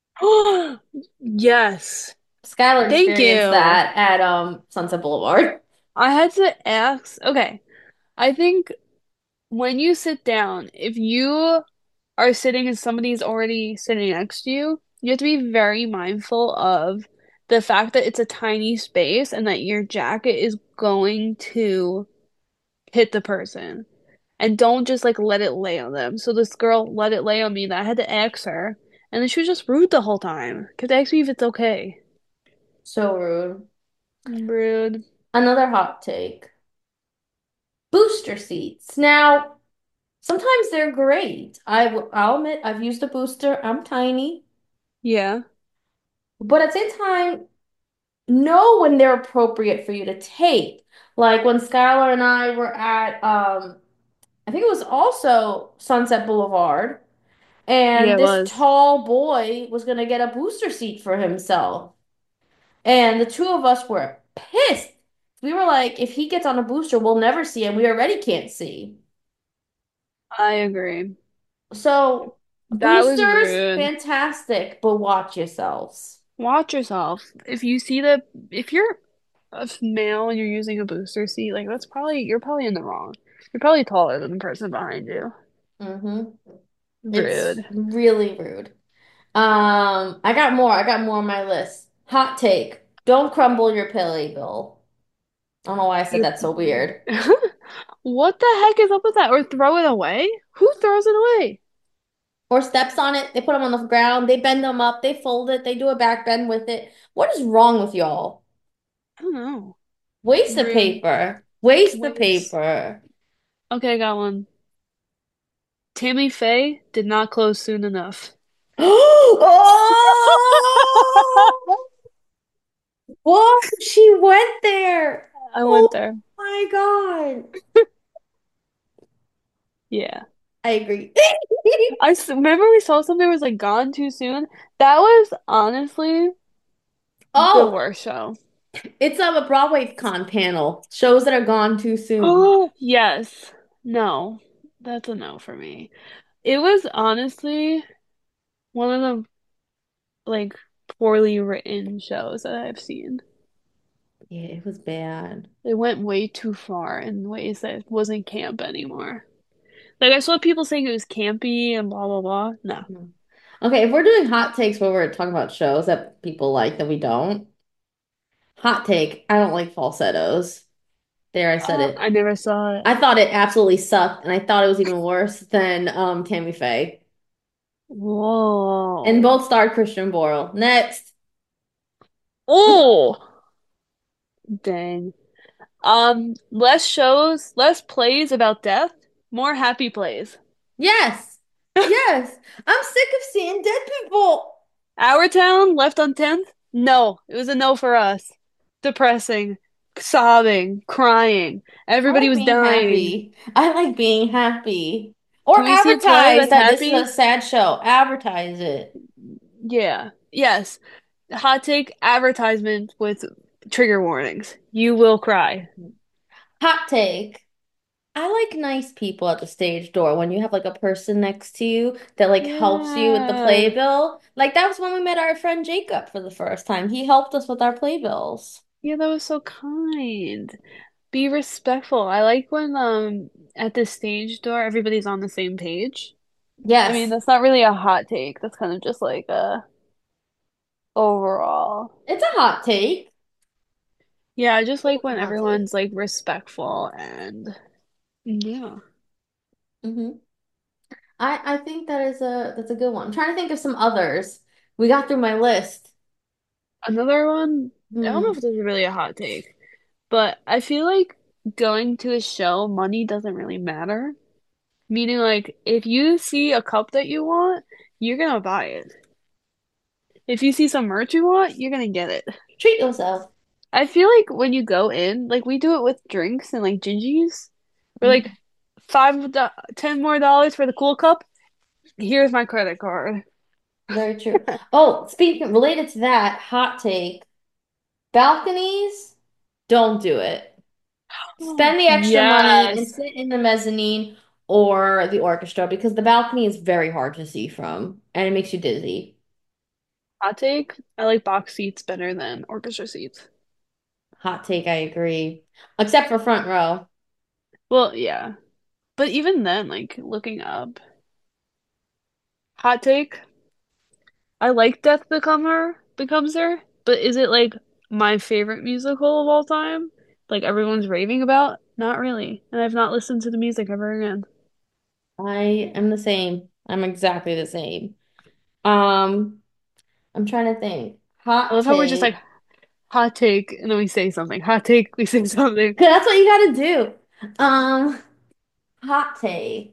yes. Skylar Thank experienced you. that at Sunset Boulevard. I had to ask. Okay. I think when you sit down, if you are sitting and somebody's already sitting next to you, you have to be very mindful of the fact that it's a tiny space and that your jacket is going to hit the person. And don't just like let it lay on them. So this girl let it lay on me that I had to ask her. And then she was just rude the whole time. Kept asking me if it's okay. So rude. Rude. Another hot take. Booster seats. Now, sometimes they're great. I'll admit I've used a booster. I'm tiny. Yeah. But at the same time, know when they're appropriate for you to take. Like when Skylar and I were at I think it was also Sunset Boulevard, Yeah, and it this was. tall boy was gonna get a booster seat for himself. And the two of us were pissed. We were like, if he gets on a booster, we'll never see him. We already can't see. I agree. So That was boosters, rude. fantastic, but watch yourselves. Watch yourself. If you see if you're a male and you're using a booster seat, like you're probably in the wrong. You're probably taller than the person behind you. hmm It's Rude. really rude. I got more on my list. Hot take. Don't crumble your playbill. I don't know why I said You're that so weird. What the heck is up with that? Or throw it away? Who throws it away? Or steps on it, they put them on the ground, they bend them up, they fold it, they do a back bend with it. What is wrong with y'all? I don't know. Waste the Rude. paper. Waste the Waste. paper. Okay, I got one. Tammy Faye did not close soon enough. Oh! What? She went there. I Oh went there. my God. Yeah. I agree. Remember we saw something that was like gone too soon. That was honestly the Oh, worst show. it's a Broadway con panel. Shows that are gone too soon. Oh, yes. No. That's a no for me. It was honestly one of the like poorly written shows that I've seen. Yeah, it was bad. They went way too far in ways that wasn't camp anymore. Like I saw people saying it was campy and blah blah blah. No. Mhm. Okay, if we're doing hot takes where we're talking about shows that people like that we don't, hot take, I don't like falsettos. There, I said I it. never saw it. I thought it absolutely sucked, and I thought it was even worse than Tammy Faye. And Whoa. both starred Christian Borle. Next. Oh, dang. Less shows, less plays about death, more happy plays. Yes. Yes. I'm sick of seeing dead people. Our Town, Left on 10th? No, it was a no for us. Depressing, sobbing, crying. I Everybody like was being dying. happy. I like being happy. Or Can we see a play advertise that's that this is a happy? sad show. Advertise it. Yeah. Yes. Hot take advertisement with trigger warnings. You will cry. Hot take. I like nice people at the stage door when you have like a person next to you that like helps you with the Yeah. playbill. Like that was when we met our friend Jacob for the first time. He helped us with our playbills. Yeah, that was so kind. Be respectful. I like when at the stage door everybody's on the same page. I mean, Yes, that's not really a hot take. That's kind of just like a overall. it's a hot take. Yeah, I just like It's a when hot take. everyone's like respectful and yeah. hmm I think that's a good one. I'm trying to think of some others. We got through my list. Another one, I don't know if Hmm. this is really a hot take, but I feel like going to a show, money doesn't really matter. Meaning like if you see a cup that you want, you're gonna buy it. If you see some merch you want, you're gonna get it. Treat yourself. I feel like when you go in, like we do it with drinks and like gingies, we're like Mhm. $10 more for the cool cup. Here's my credit card. Very true. Oh, speaking related to that, hot take. Balconies, don't do it. Spend the extra money and Yes. sit in the mezzanine or the orchestra because the balcony is very hard to see from and it makes you dizzy. Hot take. I like box seats better than orchestra seats. Hot take, I agree. Except for front row. Well, yeah. But even then, like looking up. Hot take. I like Death Becomes Her, But is it like my favorite musical of all time? Like everyone's raving about? Not really. And I've not listened to the music ever again. I am the same. I'm exactly the same. Um, I'm trying to think. I Hot love how we're just like take. hot take and then we say something. Hot take, we say something. 'Cause that's what you gotta do. Hot take.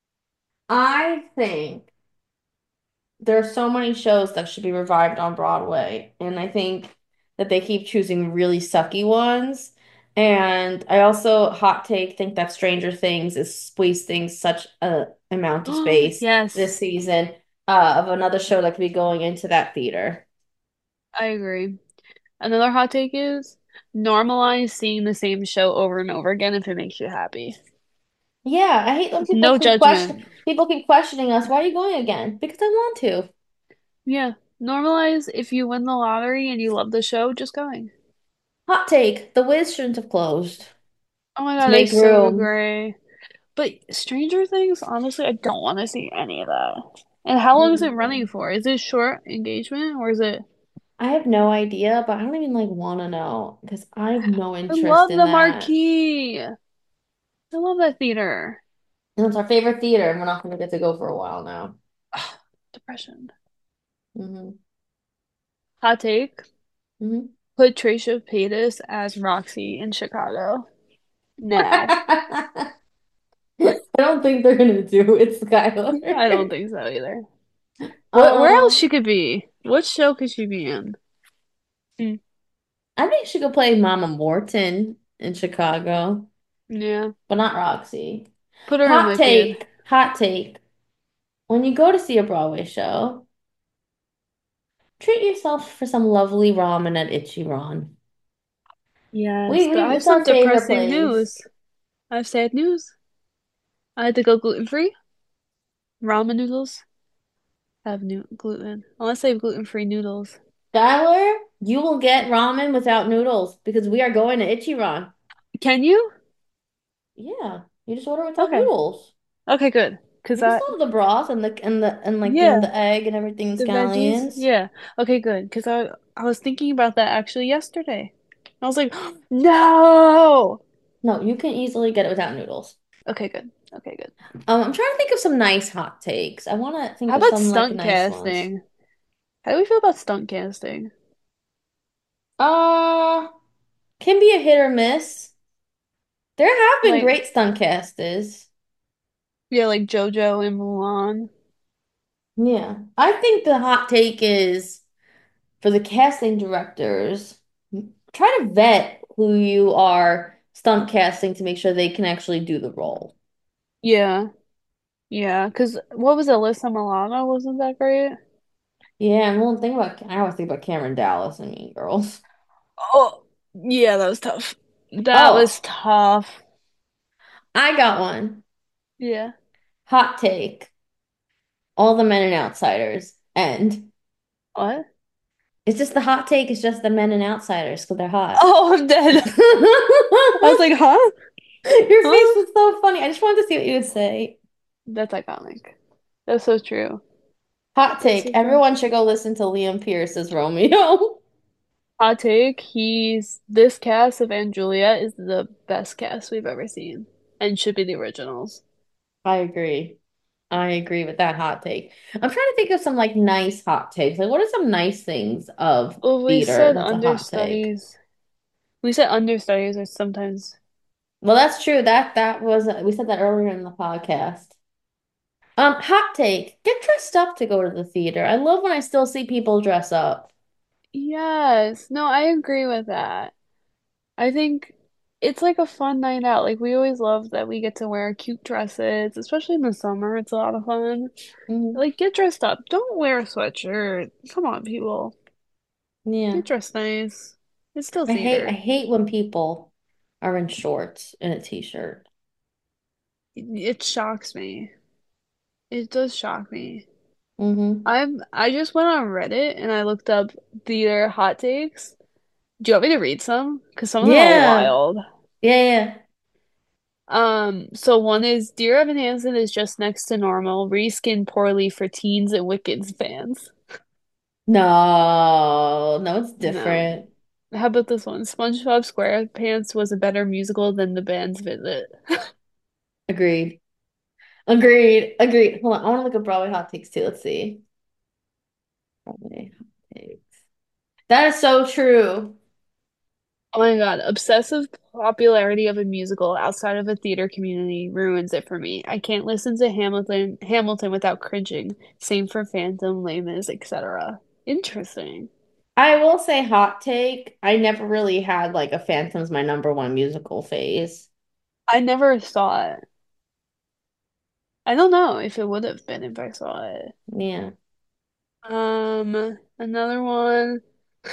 I think there are so many shows that should be revived on Broadway, and I think that they keep choosing really sucky ones. And I also hot take think that Stranger Things is wasting such a amount of space this Yes, season of another show that could be going into that theater. I agree. Another hot take is normalize seeing the same show over and over again if it makes you happy. Yeah, I hate when No judgment. people keep questioning us. Why are you going again? Because I want to. Yeah. Normalize if you win the lottery and you love the show, just going. Hot take, The Wiz shouldn't have closed Oh my to God, I make so room. agree. But Stranger Things, honestly, I don't want to see any of that. And how Me long is it neither. running for? Is it short engagement or is it? I have no idea, but I don't even like want to know because I have no I interest love in the that. Marquee. I love that theater. And it's our favorite theater, and we're not going to get to go for a while now. Depression. Hmm. Hot take. Hmm. Put Trisha Paytas as Roxy in Chicago. Now. I don't think they're going to do it, I don't Skylar. think so either. Where else Um, she could be? What show could she be in? Hmm. I think she could play Mama Morton in Chicago, Yeah. but not Roxy. Put her in Wicked. Hot take. When you go to see a Broadway show, treat yourself for some lovely ramen at Ichiran. Yes, but I have It's our some favorite depressing place. news. I have sad news. I had to go gluten-free. Ramen noodles have new gluten. Unless they have gluten-free noodles. Skylar, you will get ramen without noodles because we are going to Ichiran. Can you? Yeah, you just order without Okay. noodles. Okay, good. Cause You can I, still have the broth and like yeah, the egg and everything, the veggies. scallions. Yeah. Okay, good. Cause I was thinking about that actually yesterday. I was like, no. No, you can easily get it without noodles. Okay, good. Okay, good. I'm trying to think of some nice hot takes. I want to think How of about some like stunt nice ones. casting? How do we feel about stunt casting? Uh, can be a hit or miss. There have been Like, great stunt casters. yeah, like JoJo and Mulan. Yeah, I think the hot take is for the casting directors, try to vet who you are stunt casting to make sure they can actually do the role. Yeah, yeah. Cause what was it? Alyssa Milano? Wasn't that great? Yeah, and one thing about I always think about Cameron Dallas and Mean Girls. Oh, yeah, that was tough. That was Oh, tough. I got one. Yeah. Hot take. All the men and outsiders. And What? it's just the hot take is just the men and outsiders because they're hot. Oh, I'm dead. I was like, huh? Your face Huh? was so funny. I just wanted to see what you would say. That's iconic. That's so true. Hot That's take. so true. Everyone should go listen to Liam Pierce's Romeo. Hot take, this cast of Anne Juliet is the best cast we've ever seen and should be the originals. I agree. I agree with that hot take. I'm trying to think of some like nice hot takes. Like, what are some nice things of Well, we theater said that's a hot take? understudies. We said understudies are sometimes, Well, that's true. That was we said that earlier in the podcast. Hot take. Get dressed up to go to the theater. I love when I still see people dress up. yes. No, I agree with that. I think it's like a fun night out. Like we always love that we get to wear cute dresses, especially in the summer. It's a lot of fun. Mhm. Like get dressed up. Don't wear a sweatshirt. Come on, people. Yeah. Get dressed nice. It's still I theater. hate when people are in shorts and a t-shirt. It shocks me. It does shock me. Hmm. I just went on Reddit and I looked up theater hot takes. Do you want me to read some? Because some of them are Yeah. wild. Yeah, yeah. So one is Dear Evan Hansen is just next to normal, reskinned poorly for teens and Wicked fans. No, no, it's No. different. How about this one? SpongeBob SquarePants was a better musical than The Band's Visit. Agreed. Agreed. Agreed. Hold on. I want to look at Broadway hot takes too. Let's see. Broadway hot takes. That is so true. Oh my God, obsessive popularity of a musical outside of a theater community ruins it for me. I can't listen to Hamilton without cringing. Same for Phantom, Les Mis, etc. Interesting. I will say hot take. I never really had like a Phantom's my number one musical phase. I never saw it. I don't know if it would have been if I saw it. Yeah. Another one.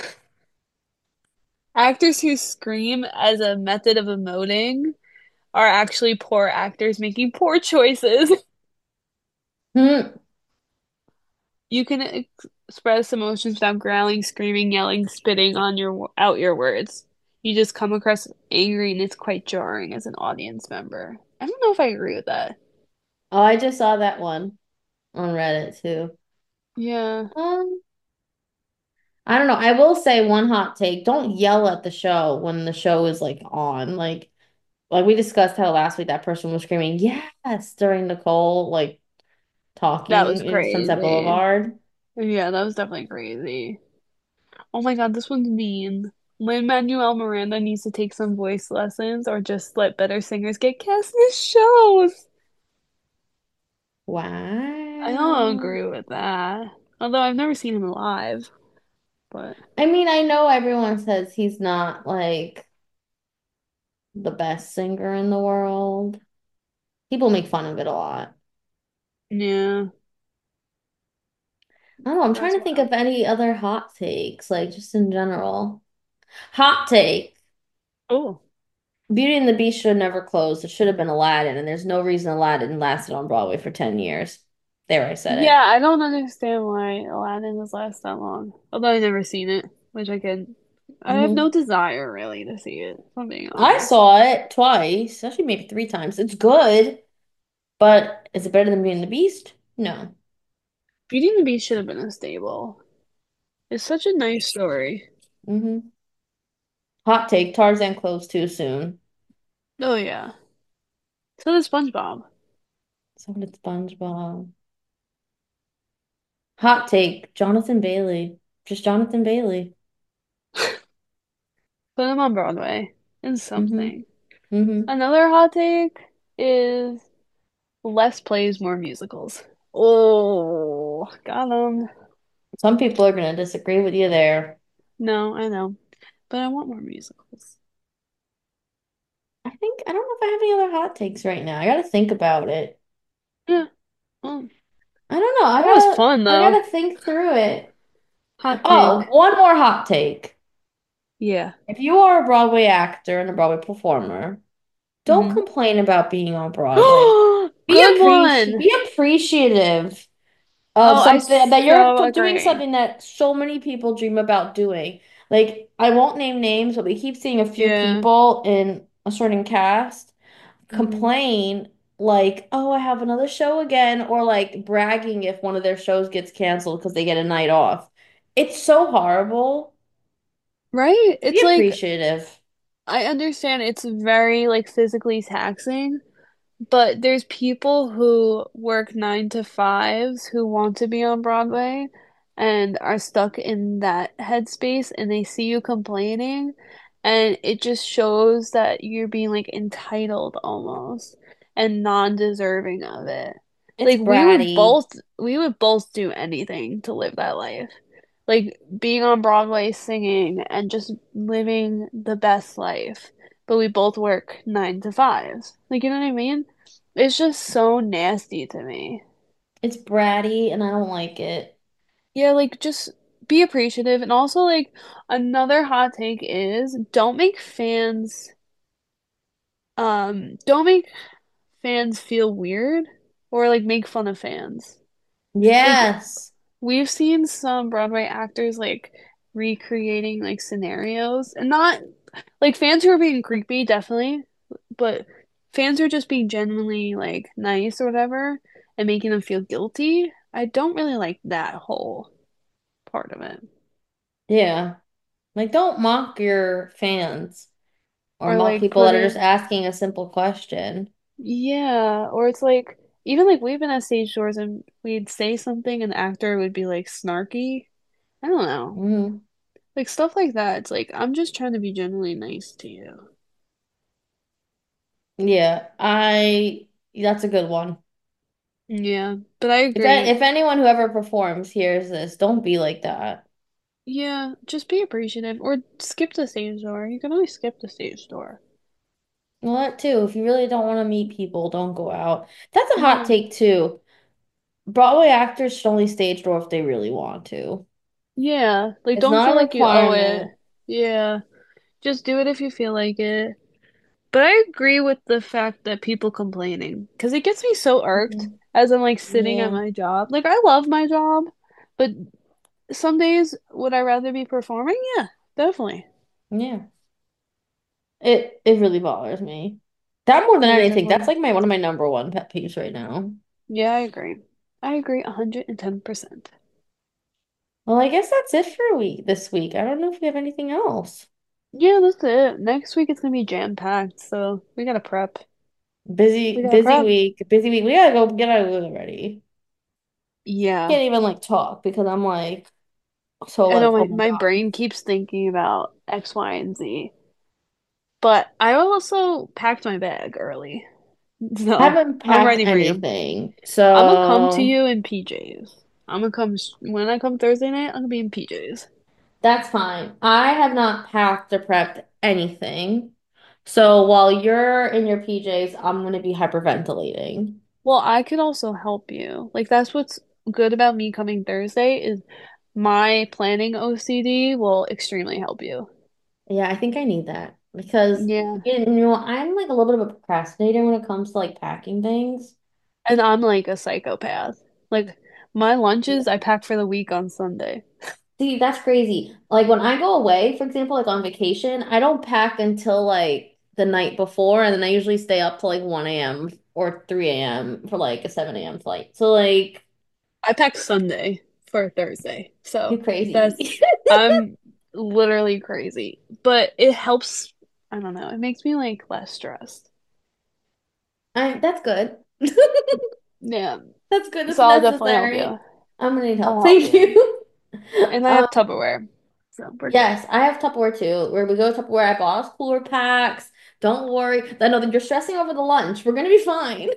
Actors who scream as a method of emoting are actually poor actors making poor choices. Hmm. You can express emotions without growling, screaming, yelling, spitting on your out your words. You just come across angry and it's quite jarring as an audience member. I don't know if I agree with that. Oh, I just saw that one on Reddit too. Yeah, Um, I don't know. I will say one hot take. Don't yell at the show when the show is like on. Like we discussed how last week that person was screaming yes during Nicole like that was talking in Sunset crazy. Boulevard. Yeah, that was definitely crazy. Oh my God, this one's mean. Lin-Manuel Miranda needs to take some voice lessons or just let better singers get cast in his shows. I don't Wow. agree with that. Although I've never seen him live, but I mean, I know everyone says he's not like the best singer in the world. People make fun of it a lot. yeah, I don't know. I'm trying that's to think of wild. any other hot takes, like just in general. Hot take. Oh. Beauty and the Beast should have never closed. It should have been Aladdin, and there's no reason Aladdin lasted on Broadway for 10 years. There, I said Yeah, it. I don't understand why Aladdin has lasted that long. Although I've never seen it, which I have no Hmm. desire really to see it, if I'm being I honest. saw it twice, actually maybe three times. It's good, but is it better than Beauty and the Beast? No. Beauty and the Beast should have been a stable. It's such a nice story. Hmm. Hot take, Tarzan closed too soon. Oh yeah. So did SpongeBob. So did SpongeBob. Hot take, Jonathan Bailey. Just Jonathan Bailey. Put him on Broadway and Hmm. something. Hmm. Another hot take is less plays, more musicals. Oh, got him. Some people are going to disagree with you there. No, I know. But I want more musicals. I don't know if I have any other hot takes right now. I got to think about it. Yeah. Well, I don't know. that was fun I though. gotta think through it. Hot Oh, take. one more hot take. Yeah. If you are a Broadway actor and a Broadway performer, don't Hmm. complain about being on Broadway. Good one. Be appreciative of Oh, I something that you're so doing agree. something that so many people dream about doing. Like, I won't name names, but we keep seeing a few Yeah. people in a certain cast Hmm. complain like, "Oh, I have another show again," or like bragging if one of their shows gets canceled because they get a night off. It's so horrible. Right? Be It's like appreciative. I understand it's very like physically taxing, but there's people who work 9 to 5s who want to be on Broadway and are stuck in that headspace and they see you complaining and it just shows that you're being like entitled almost and non-deserving of it. It's Like bratty. we would both do anything to live that life. Like being on Broadway singing and just living the best life. But we both work 9 to 5s. Like, you know what I mean? It's just so nasty to me. It's bratty, and I don't like it. Yeah, like just be appreciative. And also, like, another hot take is don't make fans feel weird or like make fun of fans. Like, Yes. we've seen some Broadway actors like recreating like scenarios and not like fans who are being creepy, definitely, but fans who are just being genuinely like nice or whatever and making them feel guilty. I don't really like that whole part of it. Yeah. Like, don't mock your fans or Or mock like people put that are just in, asking a simple question. yeah, or it's like even like we've been at stage doors and we'd say something and the actor would be like snarky. I don't know. Hmm. Like stuff like that. It's like I'm just trying to be genuinely nice to you. Yeah, that's a good one. Yeah, but I If agree. if anyone who ever performs hears this, don't be like that. Yeah, just be appreciative or skip the stage door. You can always skip the stage door. Well, that too. If you really don't want to meet people, don't go out. That's a hot Yeah. take too. Broadway actors should only stage door if they really want to. Yeah, like It's don't not feel a like you owe it. requirement. Yeah, just do it if you feel like it. But I agree with the fact that people complaining because it gets me so irked Mhm. as I'm like sitting at Yeah, my job. Like I love my job, but some days would I rather be performing? Yeah, definitely. yeah. It really bothers me. That more than Yeah, anything, that's definitely. like my one of my number one pet peeves right now. Yeah, I agree. I agree 110%. Well, I guess that's it for this week. I don't know if we have anything else. Yeah, that's it. Next week it's gonna be jam-packed, so we gotta prep. We Busy, gotta busy prep. week, busy week. We gotta go get our Lulu ready. Yeah. Can't even like talk because I'm like so I know like, oh my, my my God. brain keeps thinking about X, Y, and Z. But I also packed my bag early. I So haven't I'm packed ready for you. anything. I'm gonna come to So you in PJs. I'm gonna come when I come Thursday night, I'm gonna be in PJs. that's fine. I have not packed or prepped anything. So while you're in your PJs, I'm gonna be hyperventilating. Well, I could also help you. Like that's what's good about me coming Thursday is my planning OCD will extremely help you. Yeah, I think I need that because Yeah. I'm like a little bit of a procrastinator when it comes to like packing things. And I'm like a psychopath. Like my lunches I pack for the week on Sunday. See, that's crazy. Like when I go away, for example, like on vacation, I don't pack until like the night before, and then I usually stay up till like 1 a.m. or 3 a.m. for like a 7 a.m. flight. So like I pack Sunday for Thursday. you're So crazy. that's I'm literally crazy. But it helps, I don't know, it makes me like less stressed. That's good. Yeah. That's good. That's So I'll definitely help you. necessary. I'm gonna need help. I'll help Thank you. you. And I Um, have Tupperware. So we're good. yes, I have Tupperware too. Where we go to Tupperware, I bought us cooler packs. Don't worry. I know that you're stressing over the lunch. We're gonna be fine.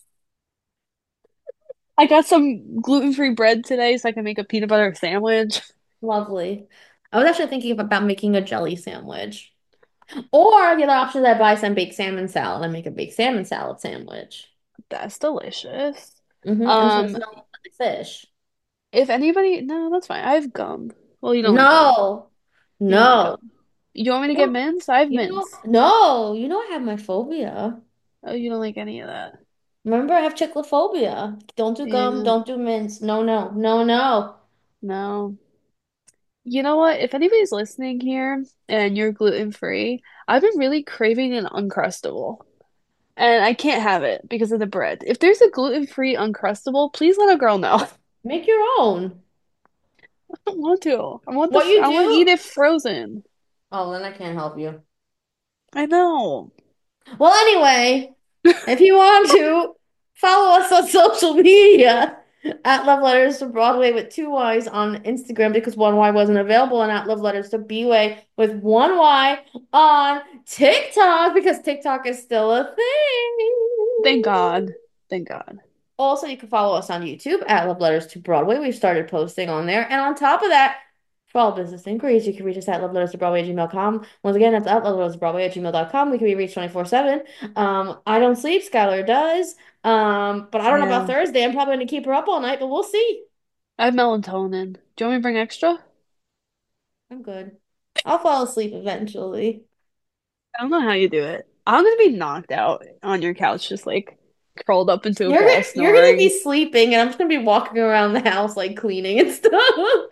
I got some gluten-free bread today so I can make a peanut butter sandwich. Lovely. I was actually thinking about making a jelly sandwich. Or the other option is I buy some baked salmon salad and make a baked salmon salad sandwich. That's delicious. And it's gonna Um, smell like fish. if anybody, no, that's fine. I have gum. Well, you don't like gum. No, You don't like no. gum. You want me to You get know, mints? I have mints. no, I have my phobia. Oh, you don't like any of that. Remember, I have chicklophobia. Don't do gum, Yeah, don't do mints. No, no, no, no. no. You know what? If anybody's listening here and you're gluten free, I've been really craving an Uncrustable. And I can't have it because of the bread. If there's a gluten free Uncrustable, please let a girl know. Make your own. I don't want to. What you I want to eat do? it frozen. Oh, then I can't help you. I know. Well, anyway, if you want to, follow us on social media at Love Letters to Broadway with two Y's on Instagram because one Y wasn't available, and at Love Letters to B-Way with one Y on TikTok because TikTok is still a Thank thing. God. Thank God. Also, you can follow us on YouTube at Love Letters to Broadway. We've started posting on there. And on top of that, for all business inquiries, you can reach us at loveletterstobroadway@gmail.com. Once again, that's at loveletterstobroadway@gmail.com. We can be reached 24/7. I don't sleep. Skylar does. But I don't know about Yeah. Thursday. I'm probably going to keep her up all night, but we'll see. I have melatonin. Do you want me to bring extra? I'm good. I'll fall asleep eventually. I don't know how you do it. I'm gonna be knocked out on your couch, just like curled up into a You're ball you're gonna be snoring. sleeping, and I'm just gonna be walking around the house like cleaning and stuff.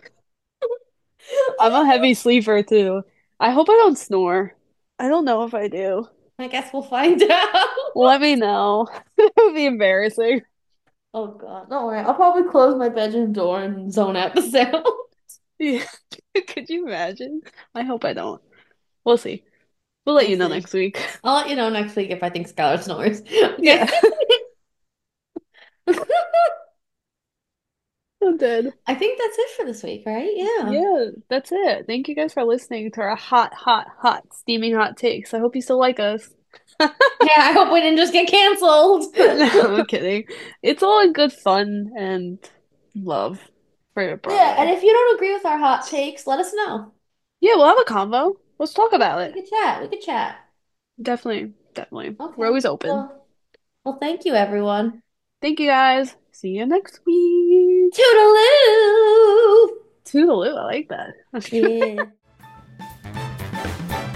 I'm a heavy sleeper too. I hope I don't snore. I don't know if I do. I guess we'll find out. Let me know. It would be embarrassing. Oh God, don't worry. I'll probably close my bedroom door and zone out the sound. Yeah. Could you imagine? I hope I don't. We'll see. We'll let We'll you know see. next week. I'll let you know next week if I think Skylar snores. Yeah. Okay. I'm dead. I think that's it for this week, right? Yeah. Yeah, that's it. Thank you guys for listening to our hot, hot, hot, steaming hot takes. I hope you still like us. Yeah, I hope we didn't just get canceled. No, I'm kidding. It's all in good fun and love for Yeah, and Broadway. if you don't agree with our hot takes, let us know. Yeah, we'll have a convo. Let's talk Yeah, about we it. could chat. We could chat. Definitely, definitely. We're Okay. always open. Well, thank you, everyone. Thank you guys. See you next week. Toodaloo! Toodaloo, I like that. Yeah.